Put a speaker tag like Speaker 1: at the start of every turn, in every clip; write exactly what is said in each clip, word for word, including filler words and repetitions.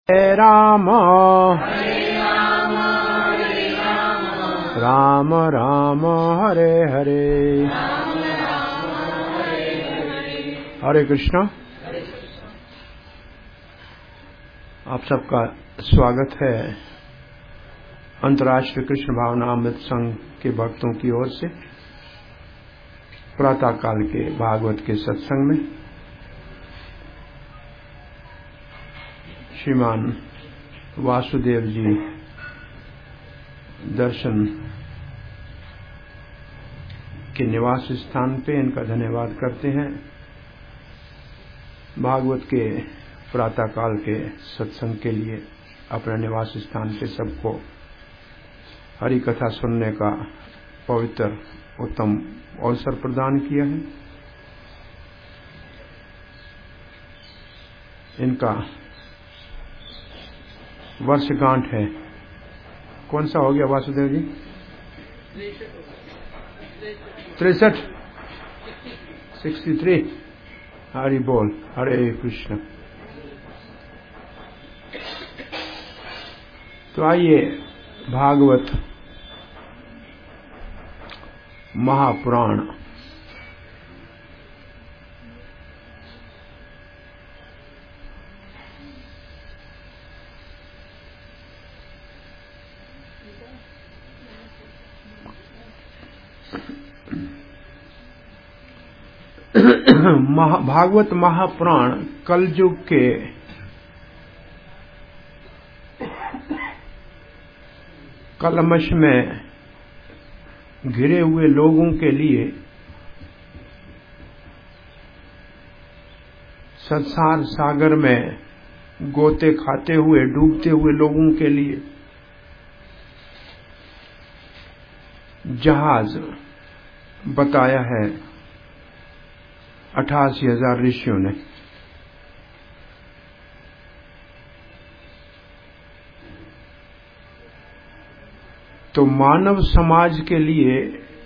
Speaker 1: हरे राम राम राम हरे हरे हरे कृष्णा। आप सबका स्वागत है अंतर्राष्ट्रीय कृष्ण भावना अमृत संघ के भक्तों की ओर से प्रातः काल के भागवत के सत्संग में। श्रीमान वासुदेव जी दर्शन के निवास स्थान पे इनका धन्यवाद करते हैं। भागवत के प्रातः काल के सत्संग के लिए अपने निवास स्थान पे सबको हरि कथा सुनने का पवित्र उत्तम अवसर प्रदान किया है। इनका वर्षगांठ है। कौन सा हो गया वासुदेव जी? तिरसठ सिक्सटी थ्री। हरि बोल। हरे कृष्ण। तो आइए भागवत महापुराण महा, भागवत महापुराण कलयुग के कलमश में घिरे हुए लोगों के लिए, संसार सागर में गोते खाते हुए डूबते हुए लोगों के लिए जहाज बताया है अठासी हजार ऋषियों ने। तो मानव समाज के लिए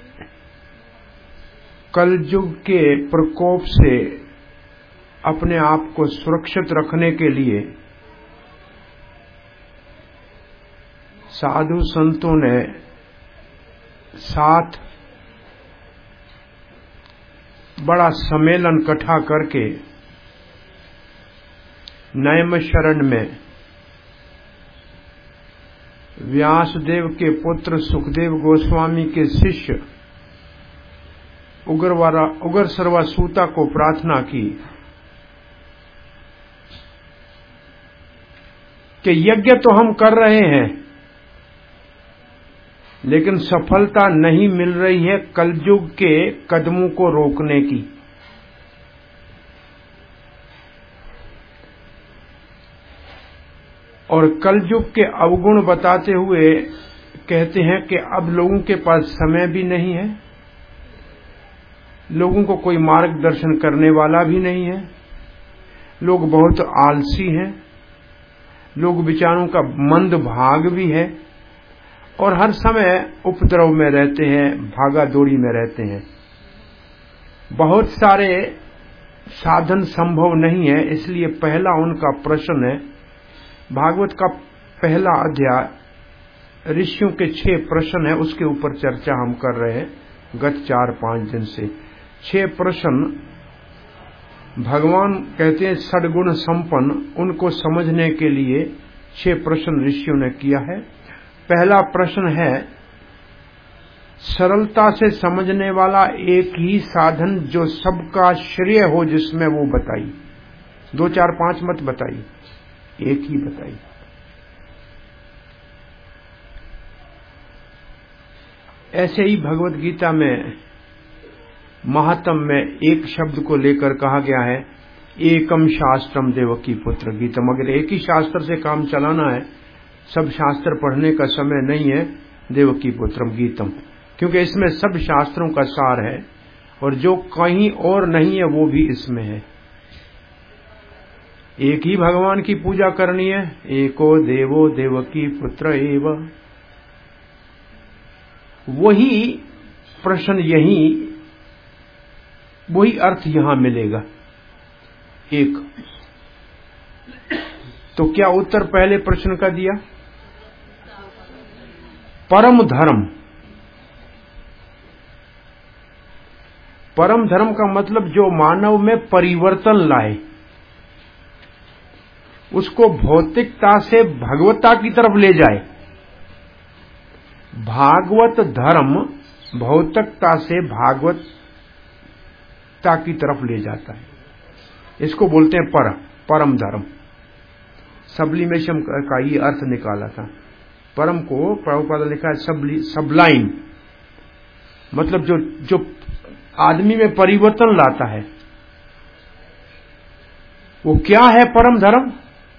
Speaker 1: कलयुग के प्रकोप से अपने आप को सुरक्षित रखने के लिए साधु संतों ने साथ बड़ा सम्मेलन इकट्ठा करके नैमिषारण्य में व्यासदेव के पुत्र सुखदेव गोस्वामी के शिष्य उग्रवारा उग्र सर्वासूता को प्रार्थना की कि यज्ञ तो हम कर रहे हैं लेकिन सफलता नहीं मिल रही है कलयुग के कदमों को रोकने की। और कलयुग के अवगुण बताते हुए कहते हैं कि अब लोगों के पास समय भी नहीं है, लोगों को कोई मार्गदर्शन करने वाला भी नहीं है, लोग बहुत आलसी हैं, लोग विचारों का मंद भाग भी है और हर समय उपद्रव में रहते हैं, भागा दौड़ी में रहते हैं। बहुत सारे साधन संभव नहीं है। इसलिए पहला उनका प्रश्न है, भागवत का पहला अध्याय ऋषियों के छह प्रश्न है, उसके ऊपर चर्चा हम कर रहे हैं गत चार पांच दिन से। छह प्रश्न भगवान कहते हैं सद्गुण संपन्न, उनको समझने के लिए छह प्रश्न ऋषियों ने किया है। पहला प्रश्न है, सरलता से समझने वाला एक ही साधन जो सबका श्रेय हो जिसमें वो बताई। दो चार पांच मत बताई, एक ही बताई। ऐसे ही भगवत गीता में महात्म में एक शब्द को लेकर कहा गया है, एकम शास्त्रम देवकी पुत्र गीतम। अगर एक ही शास्त्र से काम चलाना है, सब शास्त्र पढ़ने का समय नहीं है, देवकी पुत्रम गीतम, क्योंकि इसमें सब शास्त्रों का सार है और जो कहीं और नहीं है वो भी इसमें है। एक ही भगवान की पूजा करनी है, एको देवो देवकी पुत्र एव। वही प्रश्न यही वही अर्थ यहां मिलेगा। एक तो क्या उत्तर पहले प्रश्न का दिया? परम धर्म। परम धर्म का मतलब जो मानव में परिवर्तन लाए, उसको भौतिकता से भगवत्ता की तरफ ले जाए। भागवत धर्म भौतिकता से भागवतता की तरफ ले जाता है। इसको बोलते हैं पर परम धर्म। सब्लिमेशन का ये अर्थ निकाला था। परम को प्रभुपाद ने लिखा है सबली सबलाइन, मतलब जो जो आदमी में परिवर्तन लाता है। वो क्या है परम धर्म?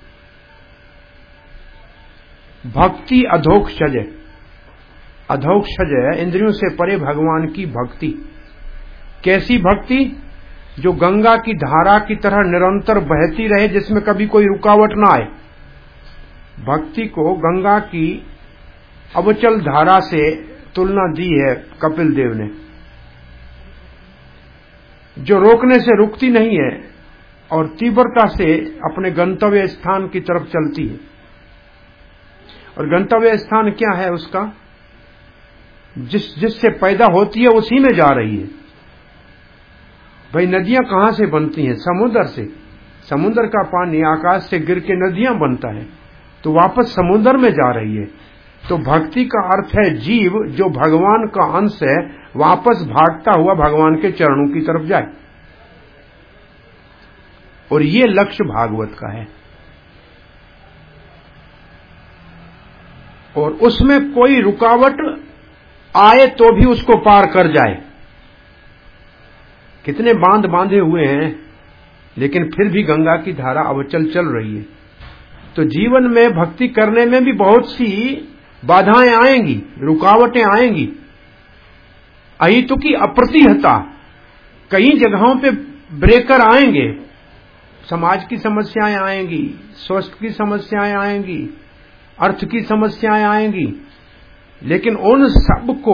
Speaker 1: भक्ति अधोक्षज। अधोक्षज इंद्रियों से परे भगवान की भक्ति। कैसी भक्ति? जो गंगा की धारा की तरह निरंतर बहती रहे, जिसमें कभी कोई रुकावट ना आए। भक्ति को गंगा की अवचल धारा से तुलना दी है कपिल देव ने, जो रोकने से रुकती नहीं है और तीव्रता से अपने गंतव्य स्थान की तरफ चलती है। और गंतव्य स्थान क्या है उसका? जिस जिससे पैदा होती है उसी में जा रही है। भाई नदियां कहां से बनती हैं? समुद्र से। समुद्र का पानी आकाश से गिर के नदियां बनता है, तो वापस समुद्र में जा रही है। तो भक्ति का अर्थ है जीव जो भगवान का अंश है, वापस भागता हुआ भगवान के चरणों की तरफ जाए। और ये लक्ष्य भागवत का है। और उसमें कोई रुकावट आए तो भी उसको पार कर जाए। कितने बांध बांधे हुए हैं, लेकिन फिर भी गंगा की धारा अवचल चल रही है। तो जीवन में भक्ति करने में भी बहुत सी बाधाएं आएंगी, रुकावटें आएंगी। अहितु की अप्रतिहता, कई जगहों पे ब्रेकर आएंगे। समाज की समस्याएं आएंगी, स्वास्थ्य की समस्याएं आएंगी, अर्थ की समस्याएं आएंगी, लेकिन उन सब को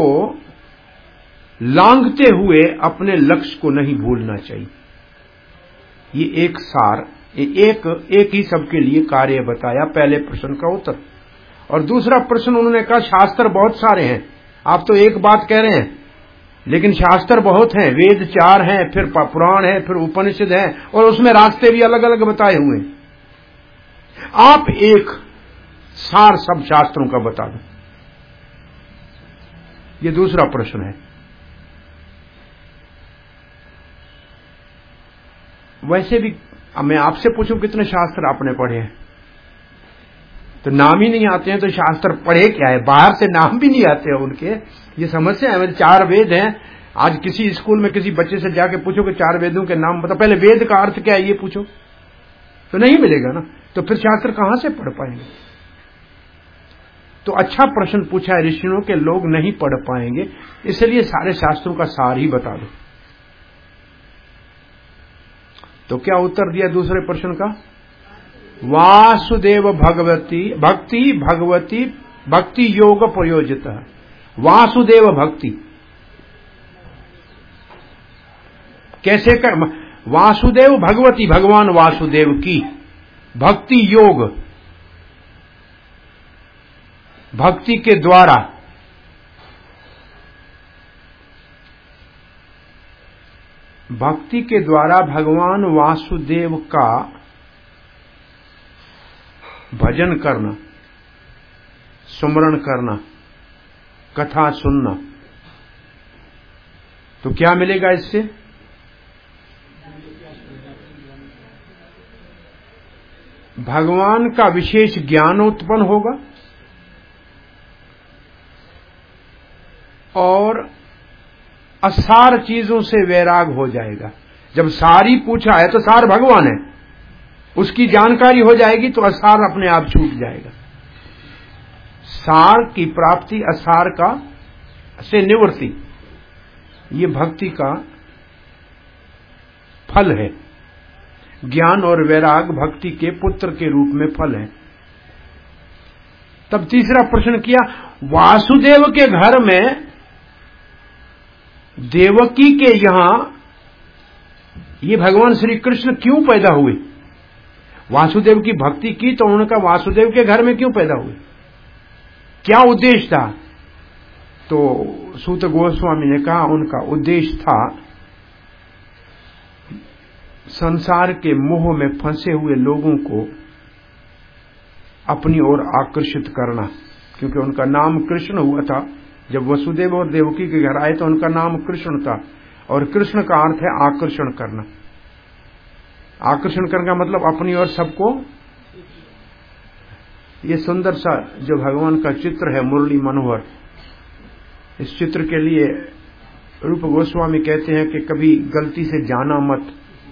Speaker 1: लांघते हुए अपने लक्ष्य को नहीं भूलना चाहिए। ये एक सार, एक एक ही सबके लिए कार्य बताया पहले प्रश्न का उत्तर। और दूसरा प्रश्न उन्होंने कहा शास्त्र बहुत सारे हैं, आप तो एक बात कह रहे हैं, लेकिन शास्त्र बहुत हैं, वेद चार हैं, फिर पुराण है, फिर उपनिषद है, और उसमें रास्ते भी अलग अलग बताए हुए हैं। आप एक सार सब शास्त्रों का बता दो। ये दूसरा प्रश्न है। वैसे भी मैं आपसे पूछूं कितने शास्त्र आपने पढ़े हैं, तो नाम ही नहीं आते हैं, तो शास्त्र पढ़े क्या है? बाहर से नाम भी नहीं आते हैं उनके। ये समस्या है। मेरे चार वेद हैं। आज किसी स्कूल में किसी बच्चे से जाके पूछो कि चार वेदों के नाम बता, पहले वेद का अर्थ क्या है ये पूछो, तो नहीं मिलेगा ना। तो फिर शास्त्र कहां से पढ़ पाएंगे? तो अच्छा प्रश्न पूछा है ऋषियों के, लोग नहीं पढ़ पाएंगे, इसलिए सारे शास्त्रों का सार ही बता दो। तो क्या उत्तर दिया दूसरे प्रश्न का? वासुदेव भगवती भक्ति भगवती भक्ति योग प्रयोजित। वासुदेव भक्ति कैसे कर? वासुदेव भगवती, भगवान वासुदेव की भक्ति योग, भक्ति के द्वारा। भक्ति के द्वारा भगवान वासुदेव का भजन करना, सुमरण करना, कथा सुनना। तो क्या मिलेगा इससे? भगवान का विशेष ज्ञान उत्पन्न होगा और असार चीजों से वैराग हो जाएगा। जब सारी पूछा है तो सार भगवान है, उसकी जानकारी हो जाएगी तो असार अपने आप छूट जाएगा। सार की प्राप्ति, असार का से निवृत्ति, ये भक्ति का फल है। ज्ञान और वैराग भक्ति के पुत्र के रूप में फल है। तब तीसरा प्रश्न किया, वासुदेव के घर में देवकी के यहां ये भगवान श्री कृष्ण क्यों पैदा हुए? वासुदेव की भक्ति की तो उन्होंने कहा वासुदेव के घर में क्यों पैदा हुए, क्या उद्देश्य था? तो सूत गोस्वामी ने कहा उनका उद्देश्य था संसार के मोह में फंसे हुए लोगों को अपनी ओर आकर्षित करना, क्योंकि उनका नाम कृष्ण हुआ था। जब वसुदेव और देवकी के घर आए तो उनका नाम कृष्ण था, और कृष्ण का अर्थ है आकर्षण करना। आकर्षण करने का मतलब अपनी ओर सबको। ये सुंदर सा जो भगवान का चित्र है मुरली मनोहर, इस चित्र के लिए रूप गोस्वामी कहते हैं कि कभी गलती से जाना मत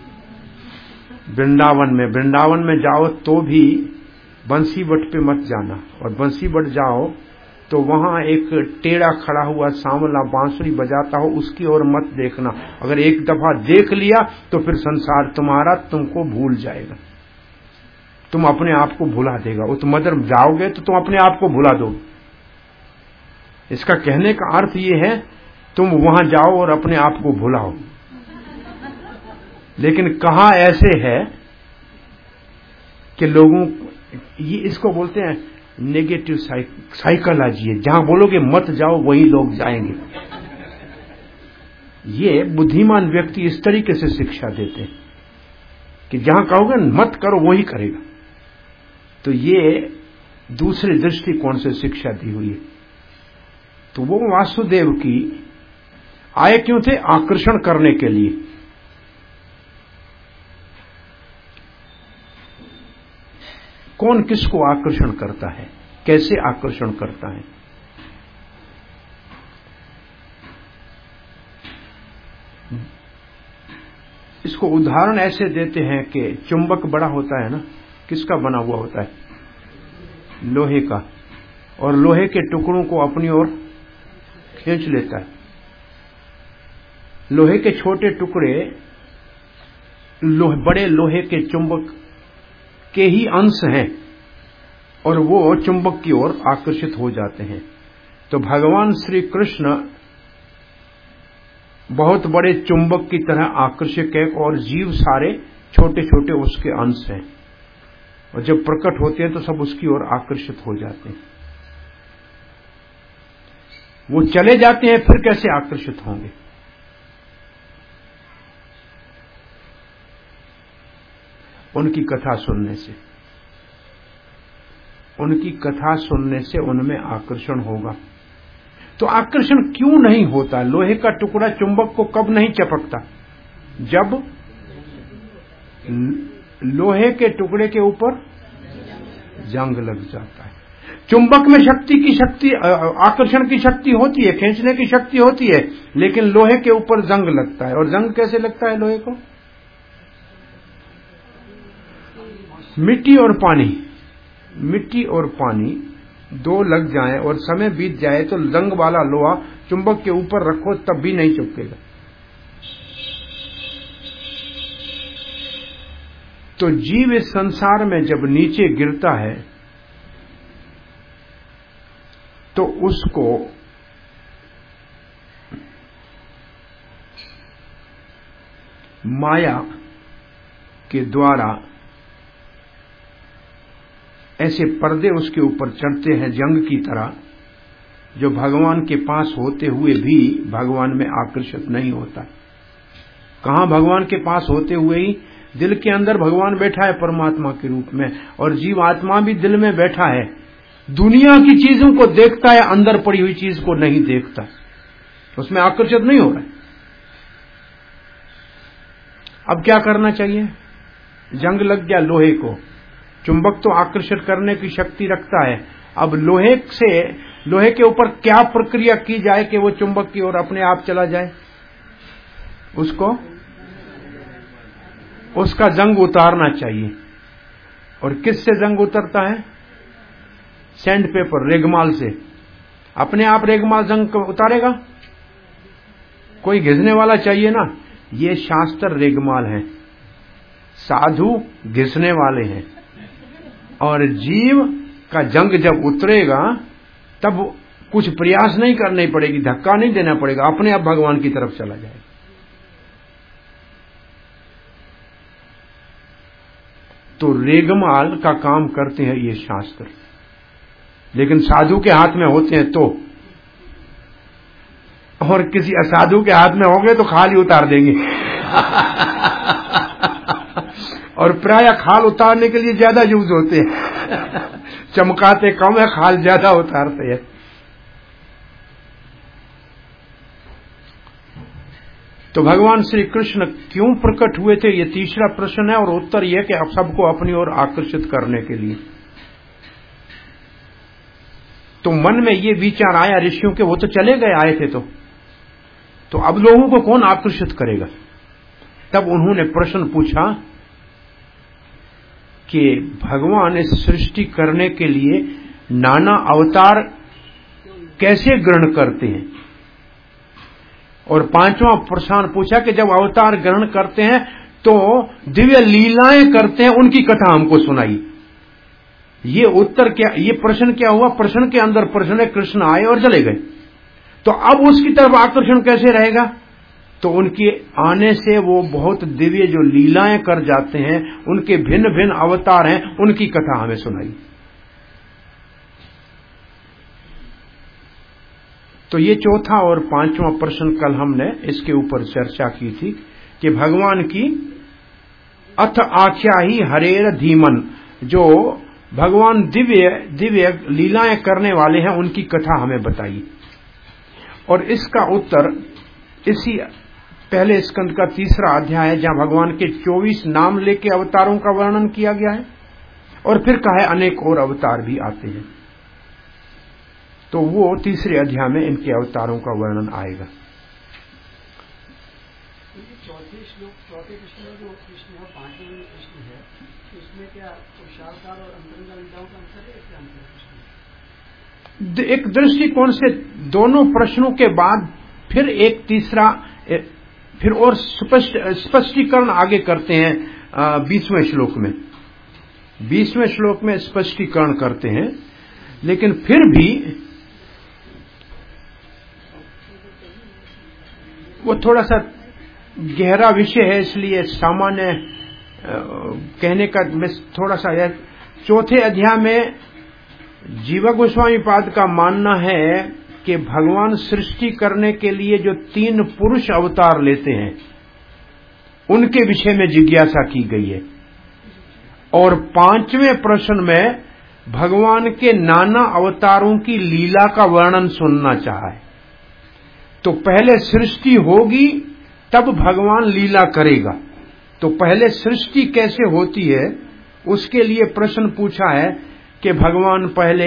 Speaker 1: वृंदावन में। वृंदावन में जाओ तो भी बंसी बट पे मत जाना, और बंसी बट जाओ तो वहां एक टेढ़ा खड़ा हुआ सांवला बांसुरी बजाता हो, उसकी ओर मत देखना। अगर एक दफा देख लिया तो फिर संसार तुम्हारा तुमको भूल जाएगा, तुम अपने आप को भुला देगा। वो तुम अगर जाओगे तो तुम अपने आप को भुला दोगे। इसका कहने का अर्थ ये है तुम वहां जाओ और अपने आप को भुलाओ। लेकिन कहां ऐसे है कि लोगों, ये इसको बोलते हैं नेगेटिव साइकोलॉजी है। जहां बोलोगे मत जाओ वहीं लोग जाएंगे। ये बुद्धिमान व्यक्ति इस तरीके से शिक्षा देते हैं कि जहां कहोगे मत करो वही करेगा। तो ये दूसरे दृष्टिकोण से शिक्षा दी हुई है। तो वो वासुदेव की आए क्यों थे? आकर्षण करने के लिए। कौन किसको आकर्षण करता है, कैसे आकर्षण करता है? इसको उदाहरण ऐसे देते हैं कि चुंबक बड़ा होता है ना, किसका बना हुआ होता है? लोहे का, और लोहे के टुकड़ों को अपनी ओर खींच लेता है। लोहे के छोटे टुकड़े लोहे, बड़े लोहे के चुंबक के ही अंश हैं, और वो चुंबक की ओर आकर्षित हो जाते हैं। तो भगवान श्री कृष्ण बहुत बड़े चुंबक की तरह आकर्षक है, और जीव सारे छोटे छोटे उसके अंश हैं, और जब प्रकट होते हैं तो सब उसकी ओर आकर्षित हो जाते हैं। वो चले जाते हैं, फिर कैसे आकर्षित होंगे? उनकी कथा सुनने से, उनकी कथा सुनने से उनमें आकर्षण होगा। तो आकर्षण क्यों नहीं होता? लोहे का टुकड़ा चुंबक को कब नहीं चपकता? जब लोहे के टुकड़े के ऊपर जंग लग जाता है। चुंबक में शक्ति की शक्ति आकर्षण की शक्ति होती है, खींचने की शक्ति होती है, लेकिन लोहे के ऊपर जंग लगता है। और जंग कैसे लगता है लोहे को? मिट्टी और पानी, मिट्टी और पानी दो लग जाए और समय बीत जाए तो जंग वाला लोहा चुंबक के ऊपर रखो तब भी नहीं चिपकेगा। तो जीव इस संसार में जब नीचे गिरता है तो उसको माया के द्वारा ऐसे पर्दे उसके ऊपर चढ़ते हैं जंग की तरह, जो भगवान के पास होते हुए भी भगवान में आकर्षित नहीं होता। कहां? भगवान के पास होते हुए ही दिल के अंदर भगवान बैठा है परमात्मा के रूप में, और जीव आत्मा भी दिल में बैठा है। दुनिया की चीजों को देखता है, अंदर पड़ी हुई चीज को नहीं देखता, उसमें आकर्षित नहीं हो रहा है। अब क्या करना चाहिए? जंग लग गया लोहे को, चुंबक तो आकर्षित करने की शक्ति रखता है। अब लोहे से, लोहे के ऊपर क्या प्रक्रिया की जाए कि वो चुंबक की ओर अपने आप चला जाए? उसको, उसका जंग उतारना चाहिए। और किससे जंग उतरता है? सैंड पेपर, रेगमाल से। अपने आप रेगमाल जंग उतारेगा? कोई घिसने वाला चाहिए ना। ये शास्त्र रेगमाल है, साधु घिसने वाले हैं, और जीव का जंग जब उतरेगा तब कुछ प्रयास नहीं करनी पड़ेगी, धक्का नहीं देना पड़ेगा, अपने आप भगवान की तरफ चला जाएगा। तो रेगमाल का काम करते हैं ये शास्त्र, लेकिन साधु के हाथ में होते हैं तो, और किसी असाधु के हाथ में होंगे तो खाल ही उतार देंगे। और प्राय खाल उतारने के लिए ज्यादा यूज होते हैं। चमकाते कम है, खाल ज्यादा उतारते हैं। तो भगवान श्री कृष्ण क्यों प्रकट हुए थे, ये तीसरा प्रश्न है, और उत्तर यह कि आप सबको अपनी ओर आकर्षित करने के लिए। तो मन में ये विचार आया ऋषियों के, वो तो चले गए, आए थे तो तो अब लोगों को कौन आकर्षित करेगा। तब उन्होंने प्रश्न पूछा कि भगवान इस सृष्टि करने के लिए नाना अवतार कैसे ग्रहण करते हैं। और पांचवा प्रश्न पूछा कि जब अवतार ग्रहण करते हैं तो दिव्य लीलाएं करते हैं, उनकी कथा हमको सुनाई। ये उत्तर क्या, ये प्रश्न क्या हुआ, प्रश्न के अंदर प्रश्न है, कृष्ण आए और चले गए, तो अब उसकी तरफ आकर्षण कैसे रहेगा। तो उनके आने से वो बहुत दिव्य जो लीलाएं कर जाते हैं, उनके भिन्न भिन्न अवतार हैं, उनकी कथा हमें सुनाई। तो ये चौथा और पांचवा प्रश्न कल हमने इसके ऊपर चर्चा की थी कि भगवान की अथ आख्या ही हरेर धीमन, जो भगवान दिव्य दिव्य लीलाएं करने वाले हैं, उनकी कथा हमें बताई। और इसका उत्तर इसी पहले स्कंद का तीसरा अध्याय है, जहां भगवान के चौबीस नाम लेके अवतारों का वर्णन किया गया है, और फिर कहा है अनेक और अवतार भी आते हैं। तो वो तीसरे अध्याय में इनके अवतारों का वर्णन आएगा।
Speaker 2: चौथे श्लोक, चौथे कृष्ण में जो कृष्ण है, पांचवें में कृष्ण है, इसमें क्या पुरुषावतार और अंतरंग लीलाओं का अंतर है, क्या अंतर है कृष्ण?
Speaker 1: एक दृष्टिकोण से दोनों प्रश्नों के बाद फिर एक तीसरा, फिर और स्पष्ट स्पष्टीकरण आगे करते हैं। बीसवें श्लोक में बीसवें श्लोक में स्पष्टीकरण करते हैं, लेकिन फिर भी वो थोड़ा सा गहरा विषय है, इसलिए सामान्य कहने का मैं थोड़ा सा है। चौथे अध्याय में जीवा गोस्वामी पाद का मानना है कि भगवान सृष्टि करने के लिए जो तीन पुरुष अवतार लेते हैं, उनके विषय में जिज्ञासा की गई है। और पांचवें प्रश्न में भगवान के नाना अवतारों की लीला का वर्णन सुनना चाहा है। तो पहले सृष्टि होगी, तब भगवान लीला करेगा। तो पहले सृष्टि कैसे होती है, उसके लिए प्रश्न पूछा है कि भगवान पहले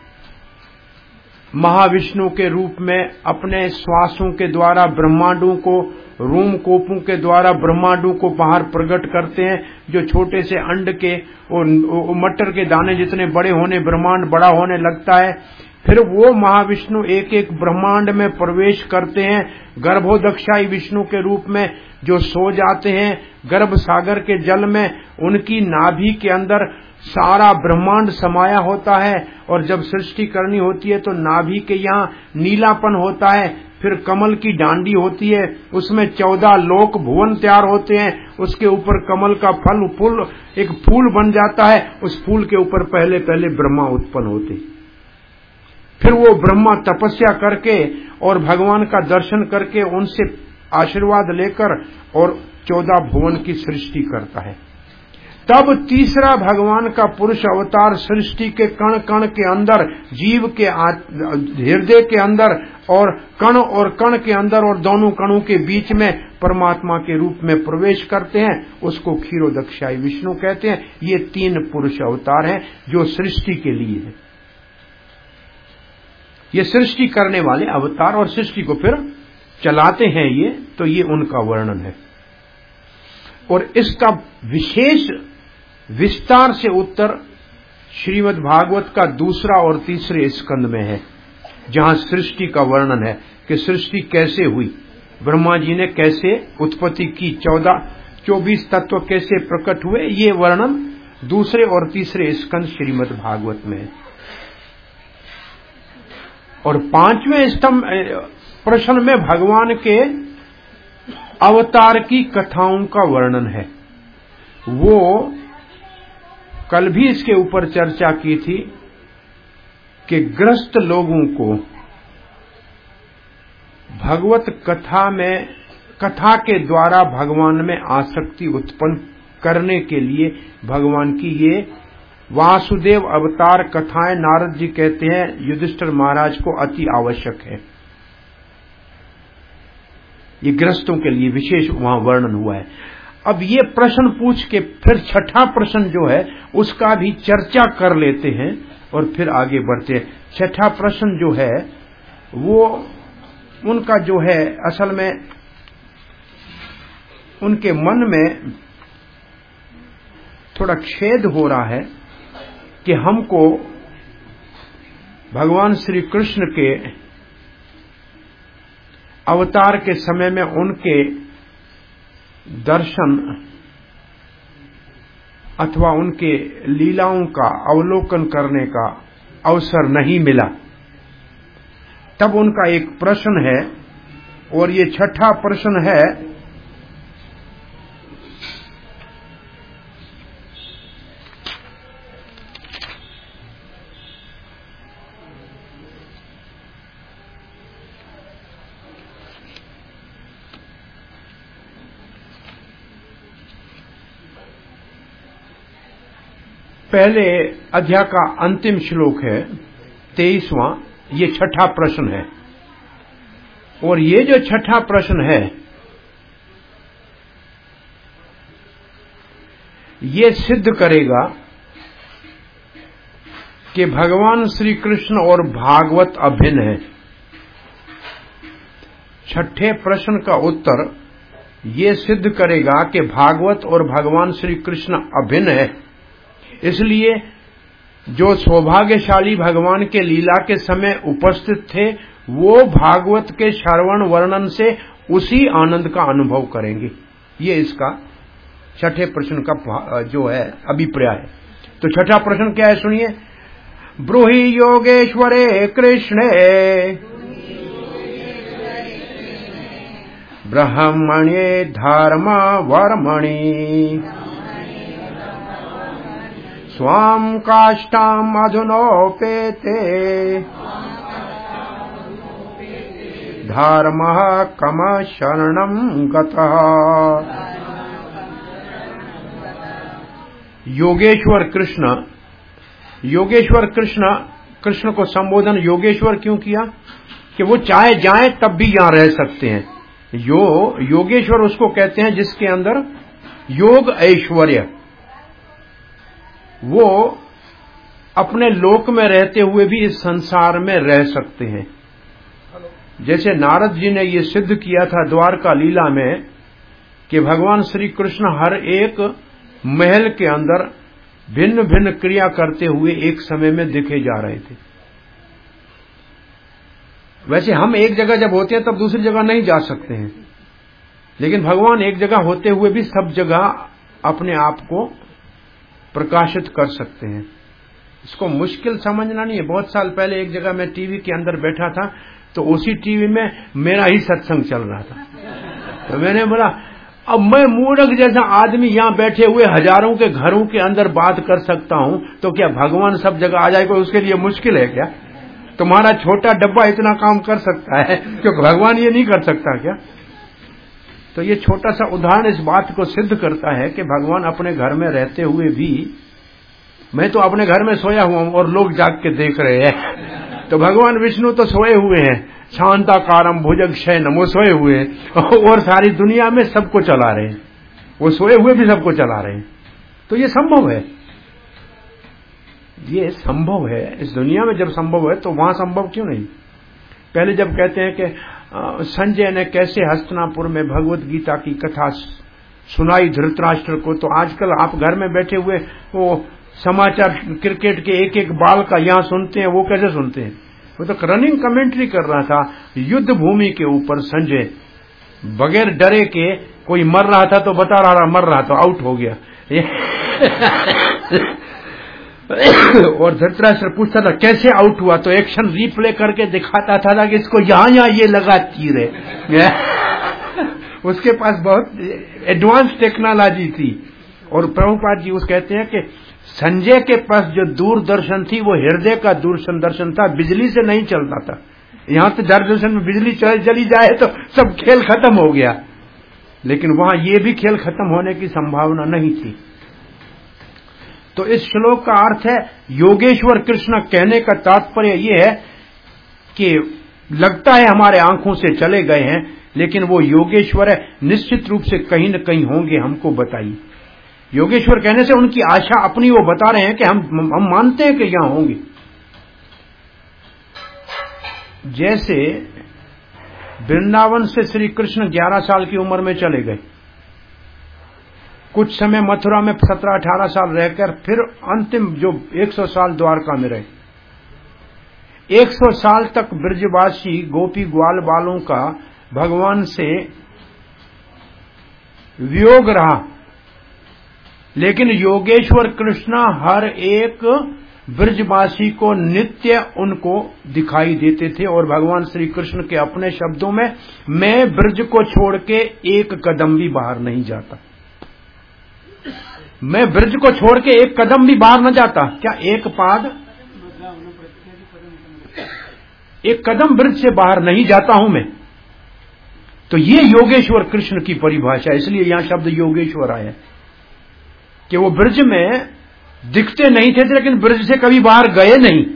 Speaker 1: महाविष्णु के रूप में अपने श्वासों के द्वारा ब्रह्मांडों को, रोमकोपों के द्वारा ब्रह्मांडों को बाहर प्रकट करते हैं, जो छोटे से अंड के और मटर के दाने जितने बड़े होने ब्रह्मांड बड़ा होने लगता है। फिर वो महाविष्णु एक एक ब्रह्मांड में प्रवेश करते हैं, गर्भोदक्षाई विष्णु के रूप में, जो सो जाते हैं गर्भ सागर के जल में। उनकी नाभि के अंदर सारा ब्रह्मांड समाया होता है, और जब सृष्टि करनी होती है तो नाभि के यहाँ नीलापन होता है। फिर कमल की डांडी होती है, उसमें चौदह लोक भुवन तैयार होते हैं। उसके ऊपर कमल का फल फूल एक फूल बन जाता है, उस फूल के ऊपर पहले पहले ब्रह्मा उत्पन्न होते। फिर वो ब्रह्मा तपस्या करके और भगवान का दर्शन करके उनसे आशीर्वाद लेकर और चौदह भुवन की सृष्टि करता है। तब तीसरा भगवान का पुरुष अवतार सृष्टि के कण कण के अंदर, जीव के हृदय के अंदर और कण और कण के अंदर और दोनों कणों के बीच में परमात्मा के रूप में प्रवेश करते हैं। उसको क्षीरोदक्षाई विष्णु कहते हैं। ये तीन पुरुष अवतार हैं जो सृष्टि के लिए है। ये सृष्टि करने वाले अवतार और सृष्टि को फिर चलाते हैं ये, तो ये उनका वर्णन है। और इसका विशेष विस्तार से उत्तर श्रीमद् भागवत का दूसरा और तीसरे स्कंद में है, जहां सृष्टि का वर्णन है कि सृष्टि कैसे हुई, ब्रह्मा जी ने कैसे उत्पत्ति की, चौदह चौबीस तत्व कैसे प्रकट हुए। ये वर्णन दूसरे और तीसरे स्कंद श्रीमद् भागवत में है। और पांचवें स्तंभ प्रश्न में भगवान के अवतार की कथाओं का वर्णन है। वो कल भी इसके ऊपर चर्चा की थी कि ग्रस्त लोगों को भगवत कथा में, कथा के द्वारा भगवान में आसक्ति उत्पन्न करने के लिए भगवान की ये वासुदेव अवतार कथाएं, नारद जी कहते हैं युधिष्ठिर महाराज को अति आवश्यक है। ये ग्रस्तों के लिए विशेष वहां वर्णन हुआ है। अब ये प्रश्न पूछ के फिर छठा प्रश्न जो है उसका भी चर्चा कर लेते हैं और फिर आगे बढ़ते हैं। छठा प्रश्न जो है वो उनका जो है असल में उनके मन में थोड़ा खेद हो रहा है कि हमको भगवान श्री कृष्ण के अवतार के समय में उनके दर्शन अथवा उनके लीलाओं का अवलोकन करने का अवसर नहीं मिला। तब उनका एक प्रश्न है और ये छठा प्रश्न है, पहले अध्याय का अंतिम श्लोक है तेईसवां, ये छठा प्रश्न है। और ये जो छठा प्रश्न है ये सिद्ध करेगा कि भगवान श्री कृष्ण और भागवत अभिन्न है। छठे प्रश्न का उत्तर ये सिद्ध करेगा कि भागवत और भगवान श्री कृष्ण अभिन्न है। इसलिए जो सौभाग्यशाली भगवान के लीला के समय उपस्थित थे वो भागवत के श्रवण वर्णन से उसी आनंद का अनुभव करेंगे। ये इसका छठे प्रश्न का जो है अभिप्राय है। तो छठा प्रश्न क्या है सुनिए। ब्रूहि योगेश्वरे कृष्णे ब्रह्मण्ये धर्म वर्मणि स्वाम काष्ठाम अधुनोपेते धर्मः कम शरणं गतः। योगेश्वर कृष्ण, योगेश्वर कृष्ण, कृष्ण को संबोधन योगेश्वर क्यों किया कि वो चाहे जाए तब भी यहां रह सकते हैं। यो योगेश्वर उसको कहते हैं जिसके अंदर योग ऐश्वर्य, वो अपने लोक में रहते हुए भी इस संसार में रह सकते हैं। जैसे नारद जी ने ये सिद्ध किया था द्वारका लीला में कि भगवान श्री कृष्ण हर एक महल के अंदर भिन्न भिन्न क्रिया करते हुए एक समय में दिखे जा रहे थे। वैसे हम एक जगह जब होते हैं तब दूसरी जगह नहीं जा सकते हैं, लेकिन भगवान एक जगह होते हुए भी सब जगह अपने आप को प्रकाशित कर सकते हैं। इसको मुश्किल समझना नहीं है। बहुत साल पहले एक जगह मैं टीवी के अंदर बैठा था तो उसी टीवी में मेरा ही सत्संग चल रहा था। तो मैंने बोला अब मैं मूर्ख जैसा आदमी यहां बैठे हुए हजारों के घरों के अंदर बात कर सकता हूं तो क्या भगवान सब जगह आ जाएगा? उसके लिए मुश्किल है क्या? तुम्हारा छोटा डब्बा इतना काम कर सकता है क्योंकि भगवान ये नहीं कर सकता क्या? तो ये छोटा सा उदाहरण इस बात को सिद्ध करता है कि भगवान अपने घर में रहते हुए भी, मैं तो अपने घर में सोया हुआ हूं और लोग जाग के देख रहे हैं, तो भगवान विष्णु तो सोए हुए हैं, शांताकारम भुजग शयनम, वो सोए हुए हैं और सारी दुनिया में सबको चला रहे हैं। वो सोए हुए भी सबको चला रहे हैं। तो ये संभव है, ये संभव है। इस दुनिया में जब संभव है तो वहां संभव क्यों नहीं? पहले जब कहते हैं कि संजय ने कैसे हस्तिनापुर में भगवत गीता की कथा सुनाई धृतराष्ट्र को, तो आजकल आप घर में बैठे हुए वो समाचार क्रिकेट के एक एक बाल का यहां सुनते हैं, वो कैसे सुनते हैं? वो तो रनिंग कमेंट्री कर रहा था युद्ध भूमि के ऊपर संजय, बगैर डरे के कोई मर रहा था तो बता रहा मर रहा तो आउट हो गया। और धृतराष्ट्र पूछता था कैसे आउट हुआ, तो एक्शन रिप्ले करके दिखाता था कि इसको यहां यहां ये लगा तीर है। उसके पास बहुत एडवांस टेक्नोलॉजी थी। और प्रभुपाद जी उस कहते हैं कि संजय के पास जो दूरदर्शन थी वो हृदय का दूरदर्शन था, बिजली से नहीं चलता था। यहां तो दूरदर्शन में बिजली चली जाए तो सब खेल खत्म हो गया, लेकिन वहां ये भी खेल खत्म होने की संभावना नहीं थी। तो इस श्लोक का अर्थ है योगेश्वर कृष्ण। कहने का तात्पर्य यह है कि लगता है हमारे आंखों से चले गए हैं, लेकिन वो योगेश्वर है, निश्चित रूप से कहीं न कहीं होंगे, हमको बताइए। योगेश्वर कहने से उनकी आशा अपनी वो बता रहे हैं कि हम हम मानते हैं कि यहां होंगे। जैसे वृंदावन से श्री कृष्ण ग्यारह साल की उम्र में चले गए, कुछ समय मथुरा में सत्रह अठारह साल रहकर फिर अंतिम जो सौ साल द्वारका में रहे। सौ साल तक ब्रजवासी गोपी ग्वाल बालों का भगवान से वियोग रहा, लेकिन योगेश्वर कृष्ण हर एक ब्रजवासी को नित्य उनको दिखाई देते थे। और भगवान श्री कृष्ण के अपने शब्दों में, मैं ब्रज को छोड़ के एक कदम भी बाहर नहीं जाता। मैं ब्रज को छोड़ के एक कदम भी बाहर न जाता। क्या एक पाद, एक कदम ब्रज से बाहर नहीं जाता हूं मैं। तो ये योगेश्वर कृष्ण की परिभाषा, इसलिए यहां शब्द योगेश्वर आया कि वो ब्रज में दिखते नहीं थे, लेकिन ब्रज से कभी बाहर गए नहीं।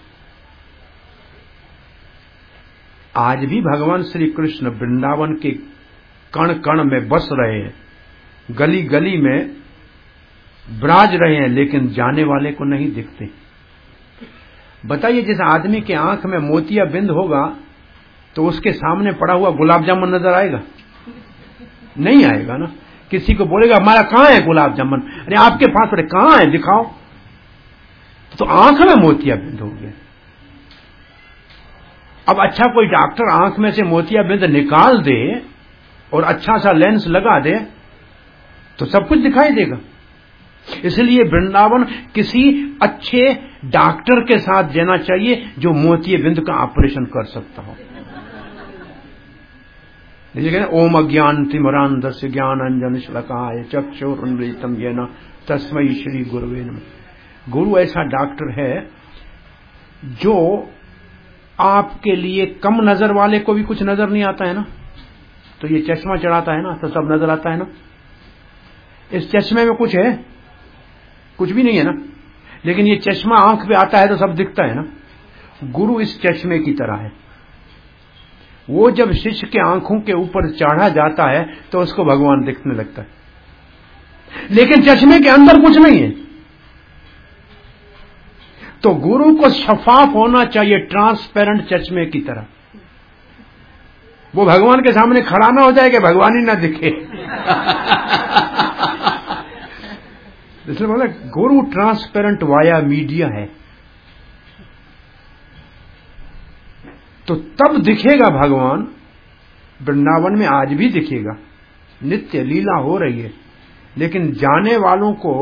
Speaker 1: आज भी भगवान श्री कृष्ण वृंदावन के कण कण में बस रहे हैं, गली गली में ब्राज रहे हैं, लेकिन जाने वाले को नहीं दिखते। बताइए, जिस आदमी के आंख में मोतिया बिंद होगा तो उसके सामने पड़ा हुआ गुलाब जामुन नजर आएगा? नहीं आएगा ना। किसी को बोलेगा हमारा कहां है गुलाब जामुन, अरे आपके पास पड़े, कहां है दिखाओ। तो आंख में मोतिया बिंद हो गया। अब अच्छा कोई डॉक्टर आंख में से मोतिया बिंद निकाल दे और अच्छा सा लेंस लगा दे तो सब कुछ दिखाई देगा। इसलिए वृंदावन किसी अच्छे डॉक्टर के साथ जाना चाहिए जो मोतिया बिंद का ऑपरेशन कर सकता हो। जैसे ओम अज्ञान तिमिरान्धस्य ज्ञानांजन श्लाकाय चक्षुरुन्मीलितं येन तस्मै श्री गुरुवे नमः। गुरु ऐसा डॉक्टर है जो आपके लिए कम नजर वाले को भी कुछ नजर नहीं आता है ना, तो ये चश्मा चढ़ाता है ना तो सब नजर आता है ना। इस चश्मे में कुछ है? कुछ भी नहीं है ना, लेकिन ये चश्मा आंख पे आता है तो सब दिखता है ना। गुरु इस चश्मे की तरह है। वो जब शिष्य के आंखों के ऊपर चढ़ा जाता है तो उसको भगवान दिखने लगता है, लेकिन चश्मे के अंदर कुछ नहीं है। तो गुरु को शफाफ होना चाहिए, ट्रांसपेरेंट चश्मे की तरह। वो भगवान के सामने खड़ा ना हो जाए कि भगवान ही ना दिखे। इसलिए बोला गुरु ट्रांसपेरेंट वाया मीडिया है, तो तब दिखेगा भगवान। वृंदावन में आज भी दिखेगा, नित्य लीला हो रही है, लेकिन जाने वालों को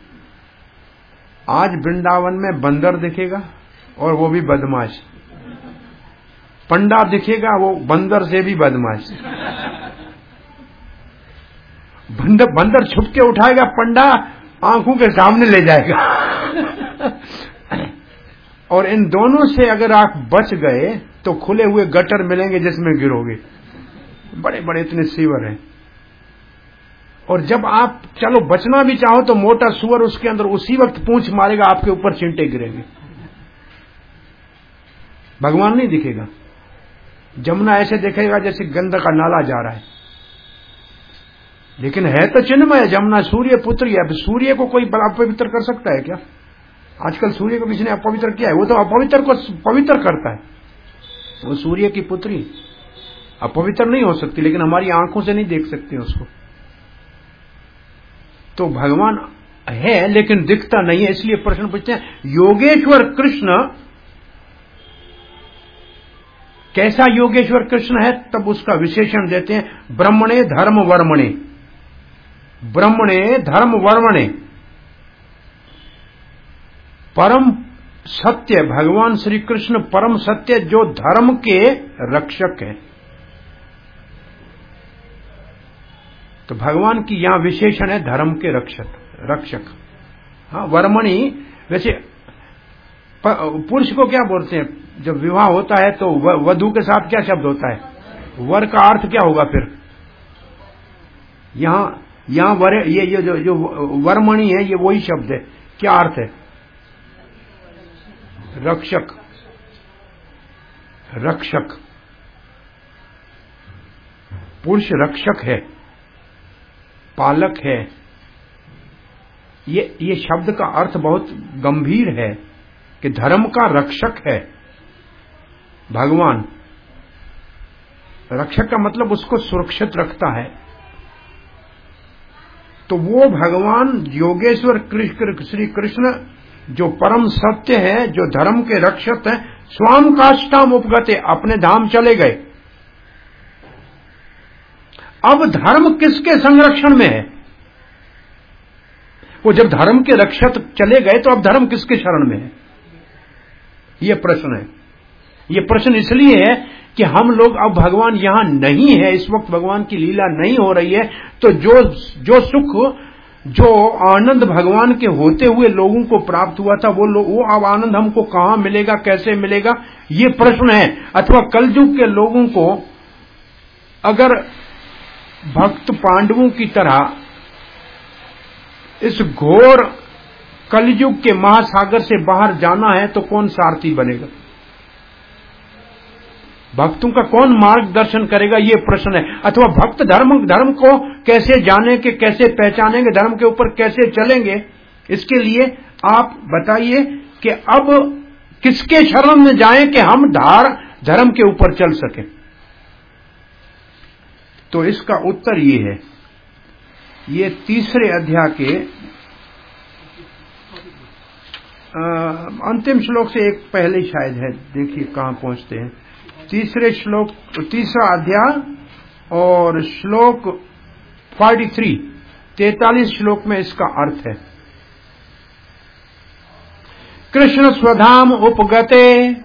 Speaker 1: आज वृंदावन में बंदर दिखेगा और वो भी बदमाश। पंडा दिखेगा, वो बंदर से भी बदमाश। बंदर बंदर छुप के उठाएगा, पंडा आंखों के सामने ले जाएगा। और इन दोनों से अगर आप बच गए तो खुले हुए गटर मिलेंगे जिसमें गिरोगे। बड़े बड़े इतने सीवर हैं। और जब आप चलो बचना भी चाहो तो मोटा सुअर उसके अंदर उसी वक्त पूंछ मारेगा, आपके ऊपर चिंटे गिरेंगे। भगवान नहीं दिखेगा। जमुना ऐसे दिखेगा जैसे गंगा का नाला जा रहा है, लेकिन है तो चिन्हमय। जमुना सूर्य पुत्री है। अब सूर्य को कोई अपवित्र कर सकता है क्या? आजकल सूर्य को किसी ने अपवित्र किया है? वो तो अपवित्र को पवित्र करता है। वो सूर्य की पुत्री अपवित्र नहीं हो सकती, लेकिन हमारी आंखों से नहीं देख सकते उसको। तो भगवान है लेकिन दिखता नहीं है, इसलिए प्रश्न पूछते हैं योगेश्वर कृष्ण कैसा योगेश्वर कृष्ण है? तब उसका विशेषण देते हैं ब्रह्मणे धर्म वर्मणे। ब्रह्मणे धर्म वर्मणे, परम सत्य। भगवान श्री कृष्ण परम सत्य जो धर्म के रक्षक है। तो भगवान की यहां विशेषण है धर्म के रक्षक रक्षक हाँ, वर्मणि। वैसे पुरुष को क्या बोलते हैं? जब विवाह होता है तो वधू के साथ क्या शब्द होता है? वर का अर्थ क्या होगा फिर? यहां यहां वर, ये ये जो जो वर्मणि है, ये वही शब्द है। क्या अर्थ है? रक्षक। रक्षक, पुरुष रक्षक है, पालक है। ये ये शब्द का अर्थ बहुत गंभीर है कि धर्म का रक्षक है भगवान। रक्षक का मतलब उसको सुरक्षित रखता है। तो वो भगवान योगेश्वर श्री कृष्ण जो परम सत्य है, जो धर्म के रक्षक हैं, स्वाम काष्ठाम उपगते, अपने धाम चले गए। अब धर्म किसके संरक्षण में है? वो जब धर्म के रक्षक चले गए तो अब धर्म किसके शरण में है? ये प्रश्न है। ये प्रश्न इसलिए है कि हम लोग, अब भगवान यहां नहीं है, इस वक्त भगवान की लीला नहीं हो रही है, तो जो जो सुख, जो आनंद भगवान के होते हुए लोगों को प्राप्त हुआ था, वो वो अब आनंद हमको कहां मिलेगा, कैसे मिलेगा, ये प्रश्न है। अथवा कलयुग के लोगों को अगर भक्त पांडवों की तरह इस घोर कलयुग के महासागर से बाहर जाना है तो कौन सारथी बनेगा? भक्तों का कौन मार्गदर्शन करेगा? ये प्रश्न है। अथवा भक्त धर्म धर्म को कैसे जानेंगे, कैसे पहचानेंगे, धर्म के ऊपर कैसे चलेंगे? इसके लिए आप बताइए कि अब किसके शरण में जाएं कि हम धार धर्म के ऊपर चल सकें? तो इसका उत्तर ये है। ये तीसरे अध्याय के आ, अंतिम श्लोक से एक पहले शायद है, देखिए कहां पहुंचते हैं। तीसरे श्लोक, तीसरा अध्याय और श्लोक तैंतालीस, तैंतालीस श्लोक में इसका अर्थ है। कृष्ण स्वधाम उपगते,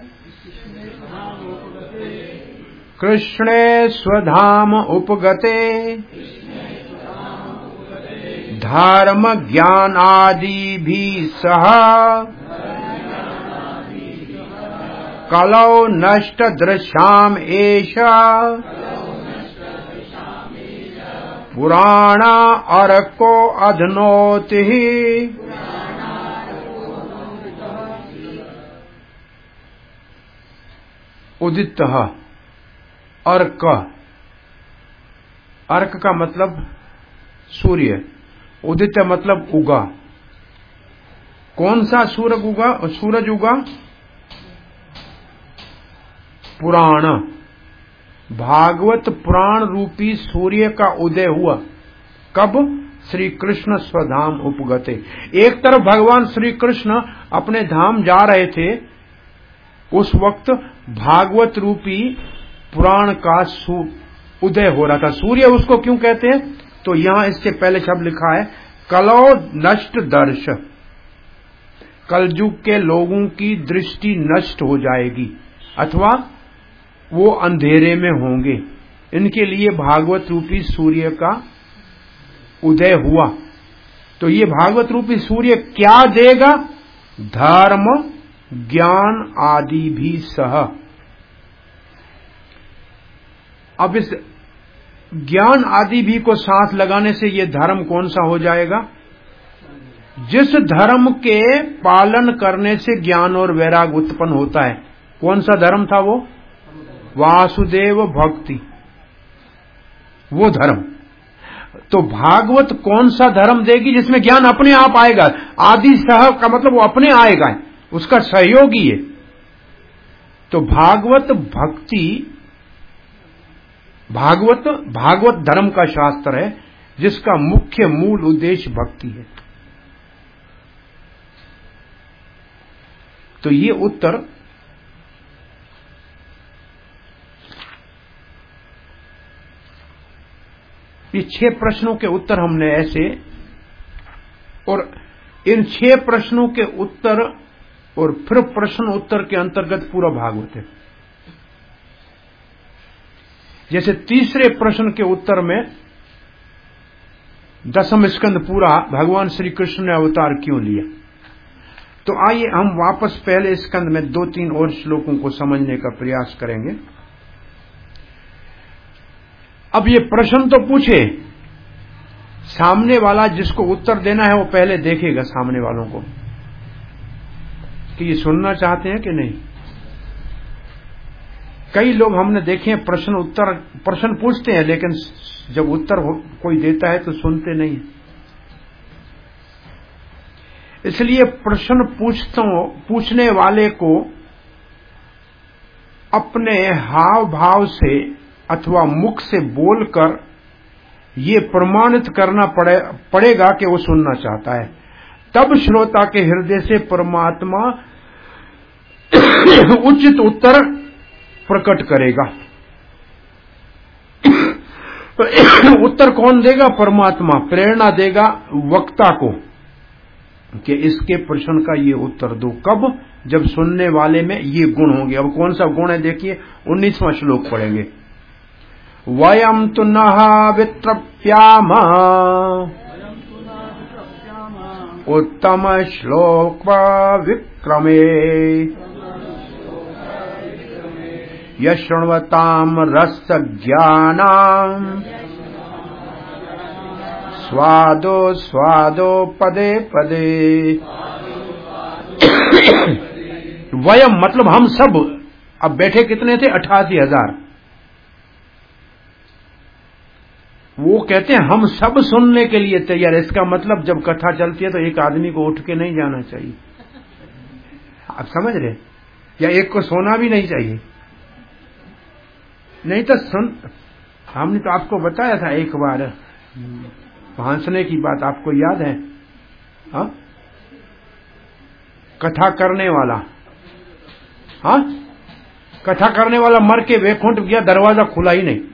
Speaker 1: कृष्णे स्वधाम उपगते, धर्म ज्ञान आदि भी सह, कलौ नष्ट दृश्याम एषा, पुराणा अर्को अधनोति। उदितः, अर्क, अर्क का मतलब सूर्य, उदित मतलब उगा। कौन सा सूरज उगा? सूरज उगा? पुराण, भागवत पुराण रूपी सूर्य का उदय हुआ। कब? श्री कृष्ण स्वधाम उपगते। एक तरफ भगवान श्री कृष्ण अपने धाम जा रहे थे, उस वक्त भागवत रूपी पुराण का उदय हो रहा था। सूर्य उसको क्यों कहते हैं? तो यहां इससे पहले शब्द लिखा है कलौ नष्ट दर्श, कलयुग के लोगों की दृष्टि नष्ट हो जाएगी अथवा वो अंधेरे में होंगे। इनके लिए भागवत रूपी सूर्य का उदय हुआ। तो ये भागवत रूपी सूर्य क्या देगा? धर्म ज्ञान आदि भी सह। अब इस ज्ञान आदि भी को साथ लगाने से ये धर्म कौन सा हो जाएगा? जिस धर्म के पालन करने से ज्ञान और वैराग उत्पन्न होता है। कौन सा धर्म था वो? वासुदेव भक्ति, वो धर्म। तो भागवत कौन सा धर्म देगी? जिसमें ज्ञान अपने आप आएगा। आदि सह का मतलब वो अपने आएगा, उसका सहयोगी है। तो भागवत भक्ति, भागवत भागवत धर्म का शास्त्र है जिसका मुख्य मूल उद्देश्य भक्ति है। तो ये उत्तर ये छह प्रश्नों के उत्तर हमने ऐसे, और इन छह प्रश्नों के उत्तर और फिर प्रश्न उत्तर के अंतर्गत पूरा भागवत है। जैसे तीसरे प्रश्न के उत्तर में दसम स्कंद पूरा भगवान श्री कृष्ण ने अवतार क्यों लिया। तो आइए हम वापस पहले स्कंद में दो तीन और श्लोकों को समझने का प्रयास करेंगे। अब ये प्रश्न तो पूछे, सामने वाला जिसको उत्तर देना है वो पहले देखेगा सामने वालों को कि ये सुनना चाहते हैं कि नहीं। कई लोग हमने देखे हैं प्रश्न उत्तर प्रश्न पूछते हैं, लेकिन जब उत्तर कोई देता है तो सुनते नहीं। इसलिए प्रश्न पूछता पूछने वाले को अपने हाव भाव से अथवा मुख से बोलकर ये प्रमाणित करना पड़े, पड़ेगा कि वो सुनना चाहता है। तब श्रोता के हृदय से परमात्मा उचित उत्तर प्रकट करेगा। उत्तर कौन देगा? परमात्मा प्रेरणा देगा वक्ता को कि इसके प्रश्न का ये उत्तर दो। कब? जब सुनने वाले में ये गुण होंगे। अब कौन सा गुण है देखिए, उन्नीसवां श्लोक पढ़ेंगे। वयम तु नः वित्रप्याम उत्तम श्लोक विक्रमे यशृण्वताम रस ज्ञानम स्वादो स्वादो पदे पदे। वयम मतलब हम सब। अब बैठे कितने थे? अठासी हजार। वो कहते हैं हम सब सुनने के लिए तैयार। इसका मतलब जब कथा चलती है तो एक आदमी को उठ के नहीं जाना चाहिए। आप समझ रहे? या एक को सोना भी नहीं चाहिए। नहीं तो सुन, हमने तो आपको बताया था एक बार हंसने की बात, आपको याद है? हा? कथा करने वाला, हाँ, कथा करने वाला मर के वैकुंठ गया, दरवाजा खुला ही नहीं।